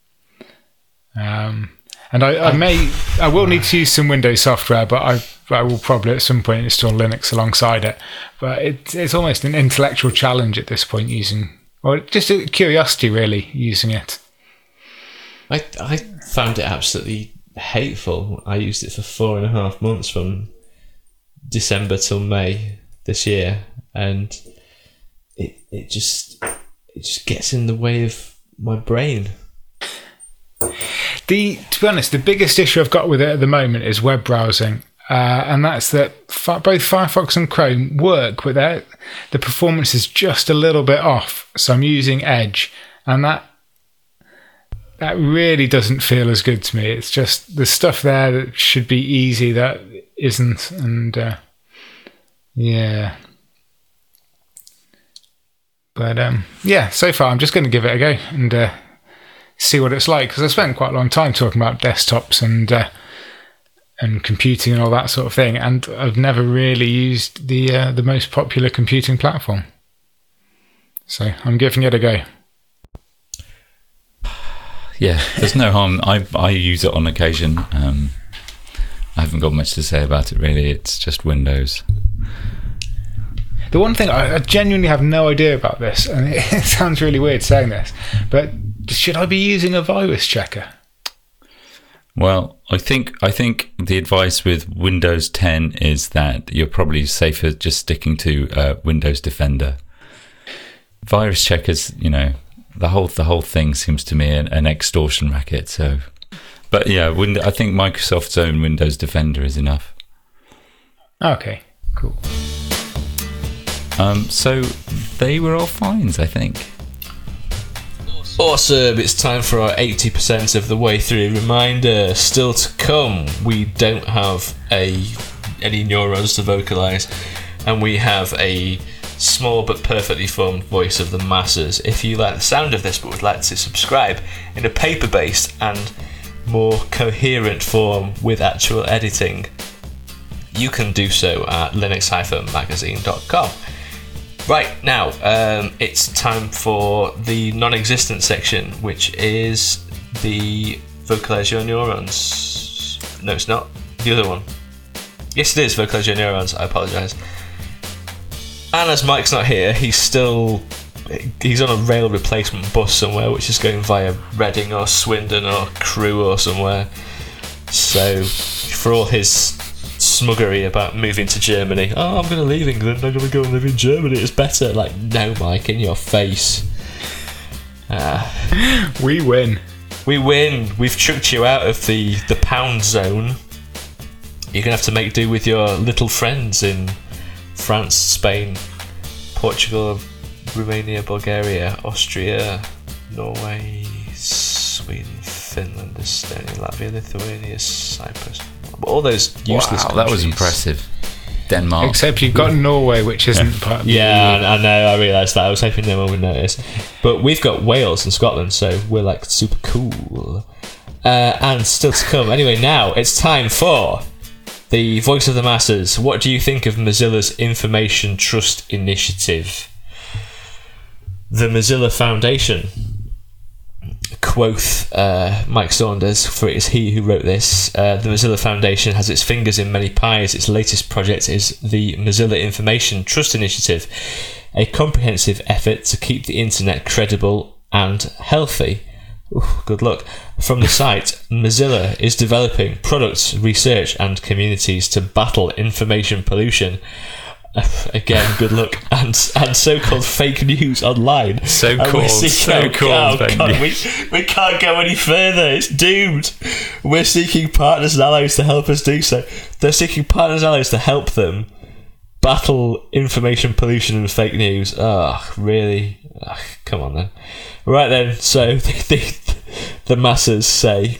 Um, and I, I may, I will need to use some Windows software, but I, I will probably at some point install Linux alongside it. But it, it's almost an intellectual challenge at this point using, or just a curiosity really using it. I I found it absolutely hateful. I used it for four and a half months from December till May this year, and it it just it just gets in the way of my brain. The to be honest, the biggest issue I've got with it at the moment is web browsing, uh, and that's that fi- both Firefox and Chrome work, but they're- the performance is just a little bit off. So I'm using Edge, and that that really doesn't feel as good to me. It's just the stuff there that should be easy that isn't, and uh, yeah. But um, yeah, so far I'm just going to give it a go and uh, see what it's like, because I spent quite a long time talking about desktops and uh, and computing and all that sort of thing, and I've never really used the uh, the most popular computing platform. So I'm giving it a go. Yeah, there's no harm. I I use it on occasion. Um, I haven't got much to say about it really. It's just Windows. The one thing I, I genuinely have no idea about this, and it, it sounds really weird saying this, but should I be using a virus checker? Well, I think I think the advice with Windows ten is that you're probably safer just sticking to uh, Windows Defender. Virus checkers, you know, the whole the whole thing seems to me an, an extortion racket. So, but yeah, Wind- I think Microsoft's own Windows Defender is enough. Okay, cool. Um, so they were all fines, I think. Awesome, it's time for our eighty percent of the way through reminder. Still to come, we don't have a any neurons to vocalise, and we have a small but perfectly formed voice of the masses. If you like the sound of this but would like to subscribe in a paper-based and more coherent form with actual editing, you can do so at linux dash magazine dot com. Right, now, um, it's time for the non-existent section, which is the Vocalise Your Neurons. No, it's not. The other one. Yes, it is Vocalise Your Neurons. I apologise. And as Mike's not here, he's still... He's on a rail replacement bus somewhere, which is going via Reading or Swindon or Crewe or somewhere. So, for all his smuggery about moving to Germany, oh, I'm going to leave England, I'm going to go and live in Germany, it's better. Like, no, Mike, in your face. Uh, We win. we win. We've chucked you out of the, the pound zone. You're going to have to make do with your little friends in France, Spain, Portugal, Romania, Bulgaria, Austria, Norway, Sweden, Finland, Estonia, Latvia, Lithuania, Cyprus, all those useless Wow, that was countries. impressive. Denmark. Except you've got Norway, which isn't part of the Yeah, E U. I, I know. I realised that. I was hoping no one would notice. But we've got Wales and Scotland, so we're like super cool. Uh, and still to come. Anyway, now it's time for the voice of the masses. What do you think of Mozilla's Information Trust Initiative? The Mozilla Foundation, quoth uh, Mike Saunders, for it is he who wrote this. Uh, the Mozilla Foundation has its fingers in many pies. Its latest project is the Mozilla Information Trust Initiative, a comprehensive effort to keep the internet credible and healthy. Ooh, good luck. From the site, Mozilla is developing products, research and communities to battle information pollution. Again, good luck. And and so-called fake news online. So And we're called, seeking- so oh, called oh, fake God, news. we, we can't go any further. It's doomed. We're seeking partners and allies to help us do so. They're seeking partners and allies to help them battle information pollution and fake news. Oh, really? Oh, come on then. Right then, so the, the, the masses say...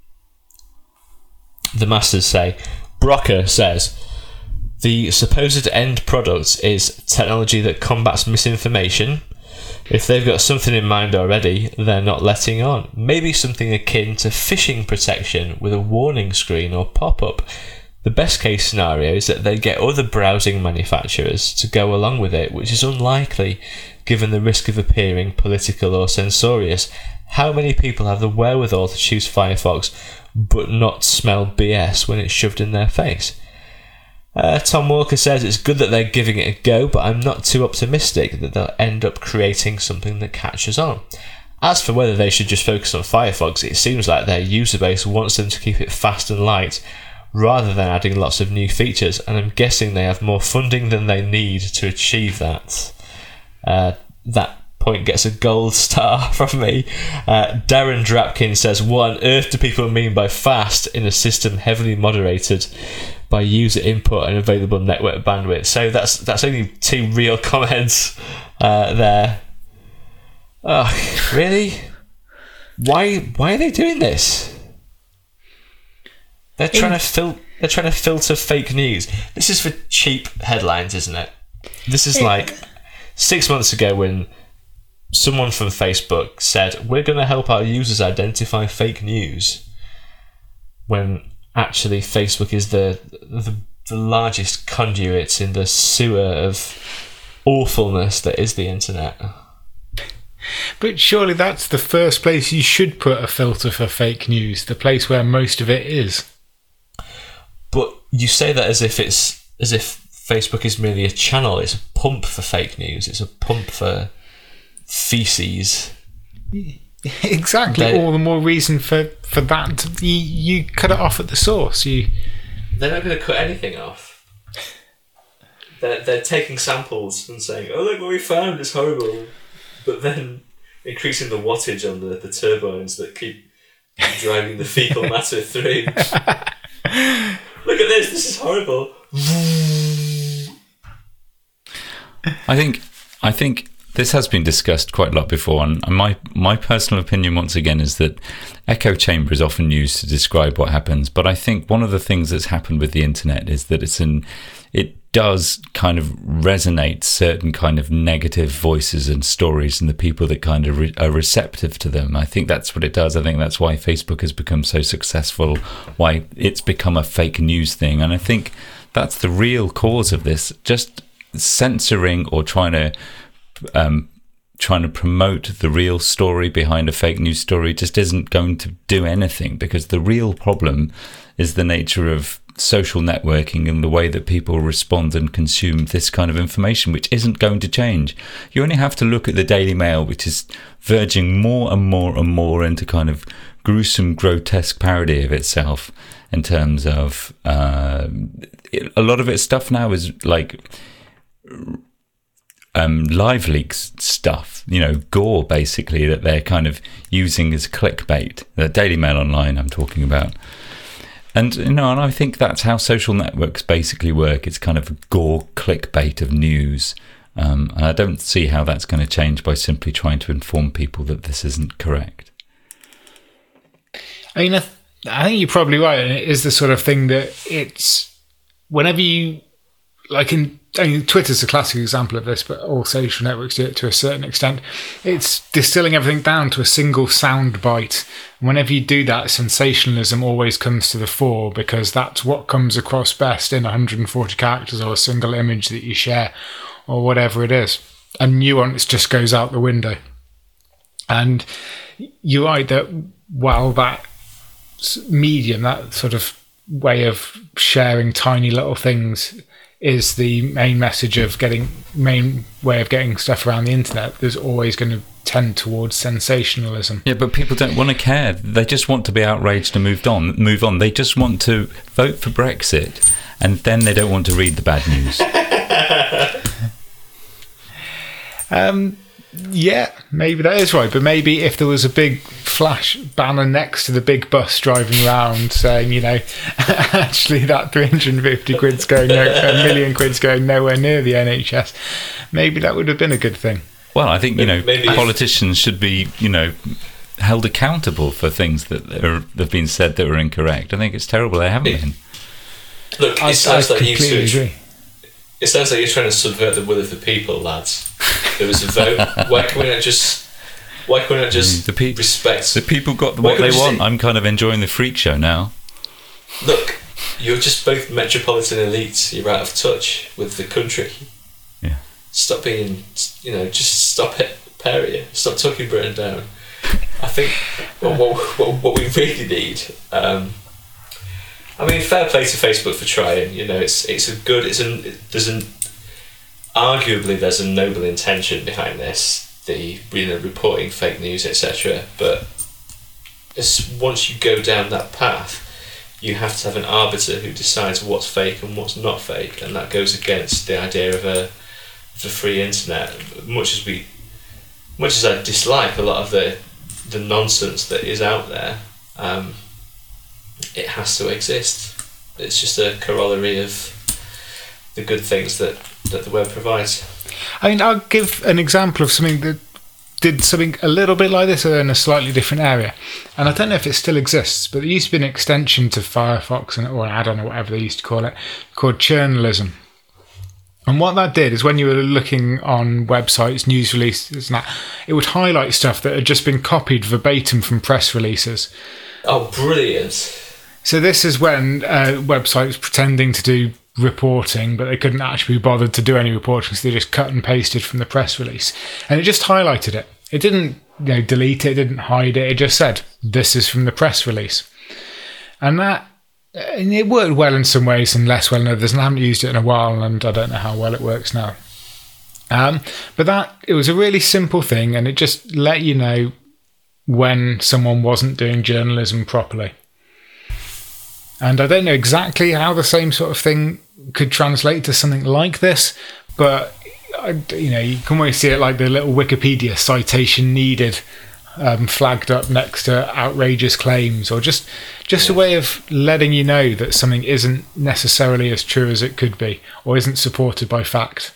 The masses say... Brocker says... The supposed end product is technology that combats misinformation. If they've got something in mind already, they're not letting on. Maybe something akin to phishing protection with a warning screen or pop-up. The best case scenario is that they get other browsing manufacturers to go along with it, which is unlikely given the risk of appearing political or censorious. How many people have the wherewithal to choose Firefox but not smell B S when it's shoved in their face? Uh, Tom Walker says it's good that they're giving it a go, but I'm not too optimistic that they'll end up creating something that catches on. As for whether they should just focus on Firefox, it seems like their user base wants them to keep it fast and light, rather than adding lots of new features, and I'm guessing they have more funding than they need to achieve that. Uh, that point gets a gold star from me. Uh, Darren Drapkin says, what on earth do people mean by fast in a system heavily moderated by user input and available network bandwidth? So that's that's only two real comments uh, there. Oh, really? Why why are they doing this? They're trying to fil- they're trying to filter fake news. This is for cheap headlines, isn't it? This is like six months ago when someone from Facebook said, we're going to help our users identify fake news, when actually Facebook is the, the the largest conduit in the sewer of awfulness that is the internet. But surely that's the first place you should put a filter for fake news, the place where most of it is. But you say that as if it's as if Facebook is merely a channel. It's a pump for fake news. It's a pump for feces. Exactly. They- All the more reason for, for that. To, you, you cut it off at the source. You They're not going to cut anything off. They're, they're taking samples and saying, oh, look what we found, it's horrible. But then increasing the wattage on the, the turbines that keep driving the fecal matter through. Look at this, this is horrible. I think I think this has been discussed quite a lot before, and my my personal opinion once again is that echo chamber is often used to describe what happens. But I think one of the things that's happened with the internet is that it's an it does kind of resonate certain kind of negative voices and stories, and the people that kind of re- are receptive to them. I think that's what it does. I think that's why Facebook has become so successful, why it's become a fake news thing, and I think that's the real cause of this. Just censoring or trying to um, trying to promote the real story behind a fake news story just isn't going to do anything, because the real problem is the nature of social networking and the way that people respond and consume this kind of information, which isn't going to change. You only have to look at the Daily Mail, which is verging more and more and more into kind of gruesome, grotesque parody of itself in terms of uh, it, a lot of its stuff now is like um, live leaks stuff, you know, gore basically, that they're kind of using as clickbait. The Daily Mail Online I'm talking about. And, you know, and I think that's how social networks basically work. It's kind of a gore clickbait of news. Um, and I don't see how that's going to change by simply trying to inform people that this isn't correct. I mean, I, th- I think you're probably right. And it is the sort of thing that it's whenever you like in I mean, Twitter's a classic example of this, but all social networks do it to a certain extent. It's distilling everything down to a single sound bite. Whenever you do that, sensationalism always comes to the fore because that's what comes across best in one hundred forty characters or a single image that you share or whatever it is. And nuance just goes out the window. And you're right that while that medium, that sort of way of sharing tiny little things is the main message of getting main way of getting stuff around the internet, there's always going to tend towards sensationalism. Yeah, but people don't want to care. They just want to be outraged and moved on. Move on. They just want to vote for Brexit, and then they don't want to read the bad news. um, yeah, maybe that is right. But maybe if there was a big flash banner next to the big bus driving around saying, you know, actually that three hundred fifty quid's going, no, a million quid's going nowhere near the N H S, maybe that would have been a good thing. Well, I think, you know, maybe politicians should be, you know, held accountable for things that are, that have been said that were incorrect. I think it's terrible they haven't been. Look, it I, sounds I like you completely two. agree. It sounds like you're trying to subvert the will of the people, lads. There was a vote. Why can we not just? Why can we not just the pe- respect? The people got Why what can they we just want. say- I'm kind of enjoying the freak show now. Look, you're just both metropolitan elites. You're out of touch with the country. Yeah. Stop being, you know, just stop it, Perrier. Stop talking Britain down. I think what, what, what, what we really need. Um, I mean, fair play to Facebook for trying. You know, it's it's a good. It's an there's an arguably there's a noble intention behind this. The you know reporting fake news, et cetera. But it's, once you go down that path, you have to have an arbiter who decides what's fake and what's not fake, and that goes against the idea of a of a free internet. Much as we, much as I dislike a lot of the the nonsense that is out there. Um, it has to exist. It's just a corollary of the good things that, that the web provides. I mean, I'll give an example of something that did something a little bit like this in a slightly different area. And I don't know if it still exists, but there used to be an extension to Firefox and, or an add-on or whatever they used to call it, called journalism. And what that did is when you were looking on websites, news releases and that, it would highlight stuff that had just been copied verbatim from press releases. Oh, brilliant. So this is when uh, websites pretending to do reporting, but they couldn't actually be bothered to do any reporting, so they just cut and pasted from the press release. And it just highlighted it. It didn't you know, delete it, it didn't hide it, it just said, this is from the press release. And that, and it worked well in some ways and less well in others, and I haven't used it in a while, and I don't know how well it works now. Um, but that, it was a really simple thing, and it just let you know when someone wasn't doing journalism properly. And I don't know exactly how the same sort of thing could translate to something like this, but I, you know, you can always see it like the little Wikipedia citation needed um, flagged up next to outrageous claims, or just just a way of letting you know that something isn't necessarily as true as it could be, or isn't supported by fact.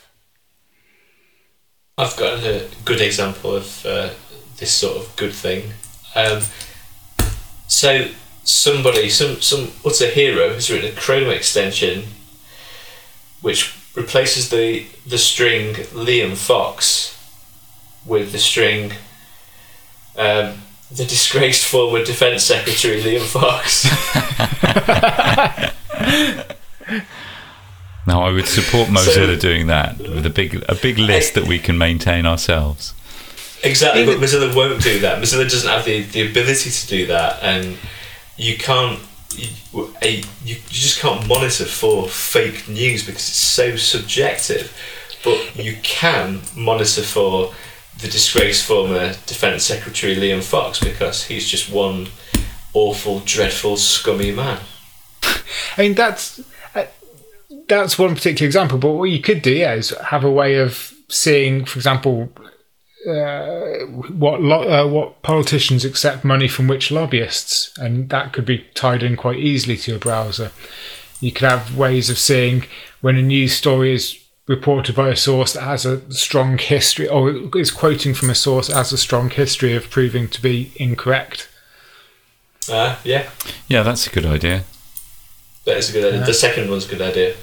I've got a good example of uh, this sort of good thing. Um, so somebody, some some utter hero has written a Chrome extension which replaces the the string Liam Fox with the string um, the disgraced former Defence Secretary Liam Fox. Now, I would support Mozilla So- doing that with a big a big list that we can maintain ourselves. Exactly, but Mozilla won't do that. Mozilla doesn't have the, the ability to do that, and you can't. You, a, you, you just can't monitor for fake news because it's so subjective. But you can monitor for the disgraced former Defence Secretary Liam Fox because he's just one awful, dreadful, scummy man. I mean, that's uh, that's one particular example, but what you could do, yeah, is have a way of seeing, for example, uh, what lo- uh, what politicians accept money from which lobbyists, and that could be tied in quite easily to your browser. You could have ways of seeing when a news story is reported by a source that has a strong history, or is quoting from a source that has a strong history of proving to be incorrect. Uh, yeah, Yeah, that's a good idea. that is a good idea. Yeah. The second one's a good idea.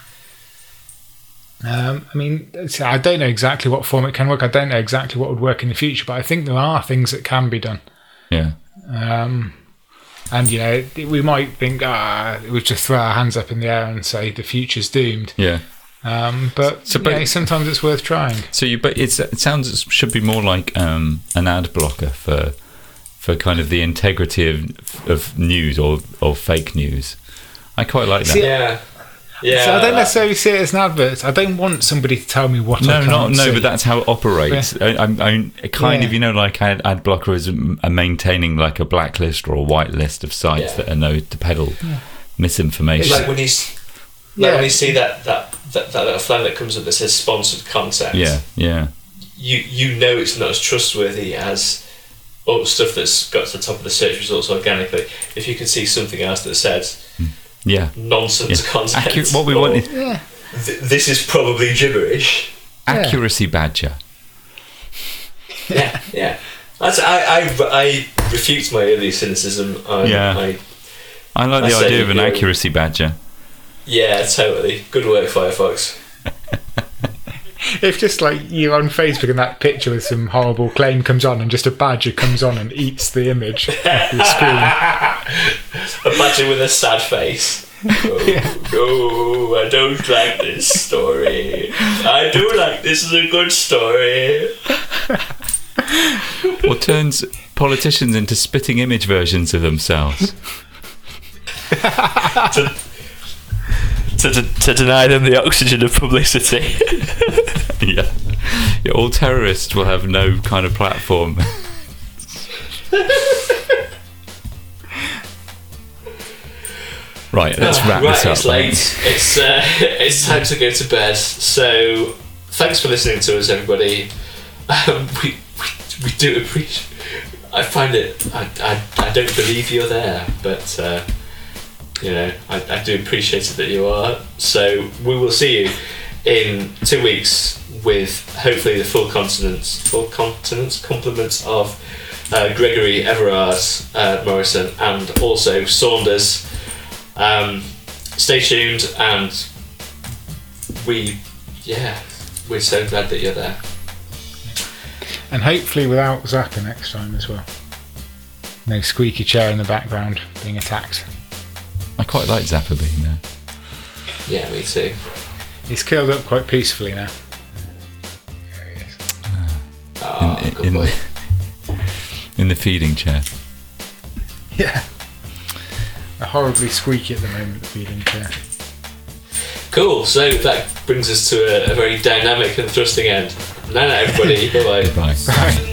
Um, I mean, it's- I don't know exactly what form it can work. I don't know exactly what would work in the future, but I think there are things that can be done. Yeah. Um, and, you know, we might think, ah, we just throw our hands up in the air and say the future's doomed. Yeah. Um, but, So, you but- know, sometimes it's worth trying. So you, but it's, it sounds it should be more like um, an ad blocker for for kind of the integrity of of news or or fake news. I quite like that. See, Yeah, yeah. So I don't uh, necessarily see it as an advert. I don't want somebody to tell me what I No, can't not no, see. but that's how it operates. I, I, I kind Yeah. of, you know, like ad, ad blocker is m- maintaining like a blacklist or a whitelist of sites Yeah. that are known to peddle misinformation. It's like when you, s- like Yeah. when you see that that, that that little flag that comes up that says sponsored content. yeah, yeah, You you know it's not as trustworthy as all the stuff that's got to the top of the search results organically. If you can see something else that says yeah. nonsense Yeah. content, Accu- what we or, want is Yeah. th- this is probably gibberish. accuracy badger. Yeah, yeah. That's, I, I, I refute my early cynicism. I, Yeah. I, I like I the say idea of an you're- accuracy badger. yeah, totally. Good work, Firefox. If just like you're on Facebook and that picture with some horrible claim comes on and just a badger comes on and eats the image off your screen. A badger with a sad face. Oh, no, I don't like this story. I do like this is a good story. Or turns politicians into spitting image versions of themselves. to, to, to, to deny them the oxygen of publicity. Yeah. Yeah, all terrorists will have no kind of platform. Right, let's wrap right, this up. it's late. It's uh, it's time to go to bed. So thanks for listening to us, everybody. Um, we, we we do appreciate. I find it. I, I, I don't believe you're there, but uh, you know I, I do appreciate it that you are. So we will see you in two weeks with hopefully the full consonants, full consonants, compliments of uh, Gregory Everard uh, Morrison and also Saunders. Um, stay tuned, and we, yeah, we're so glad that you're there. And hopefully without Zappa next time as well. No squeaky chair in the background being attacked. I quite like Zappa being there. Yeah, me too. He's curled up quite peacefully now. There he is. Oh, in, good in, boy. in the feeding chair. Yeah. A horribly squeaky at the moment, the feeding chair. Cool. So that brings us to a, a very dynamic and thrusting end. Night, night, everybody. Bye bye. Bye. Bye.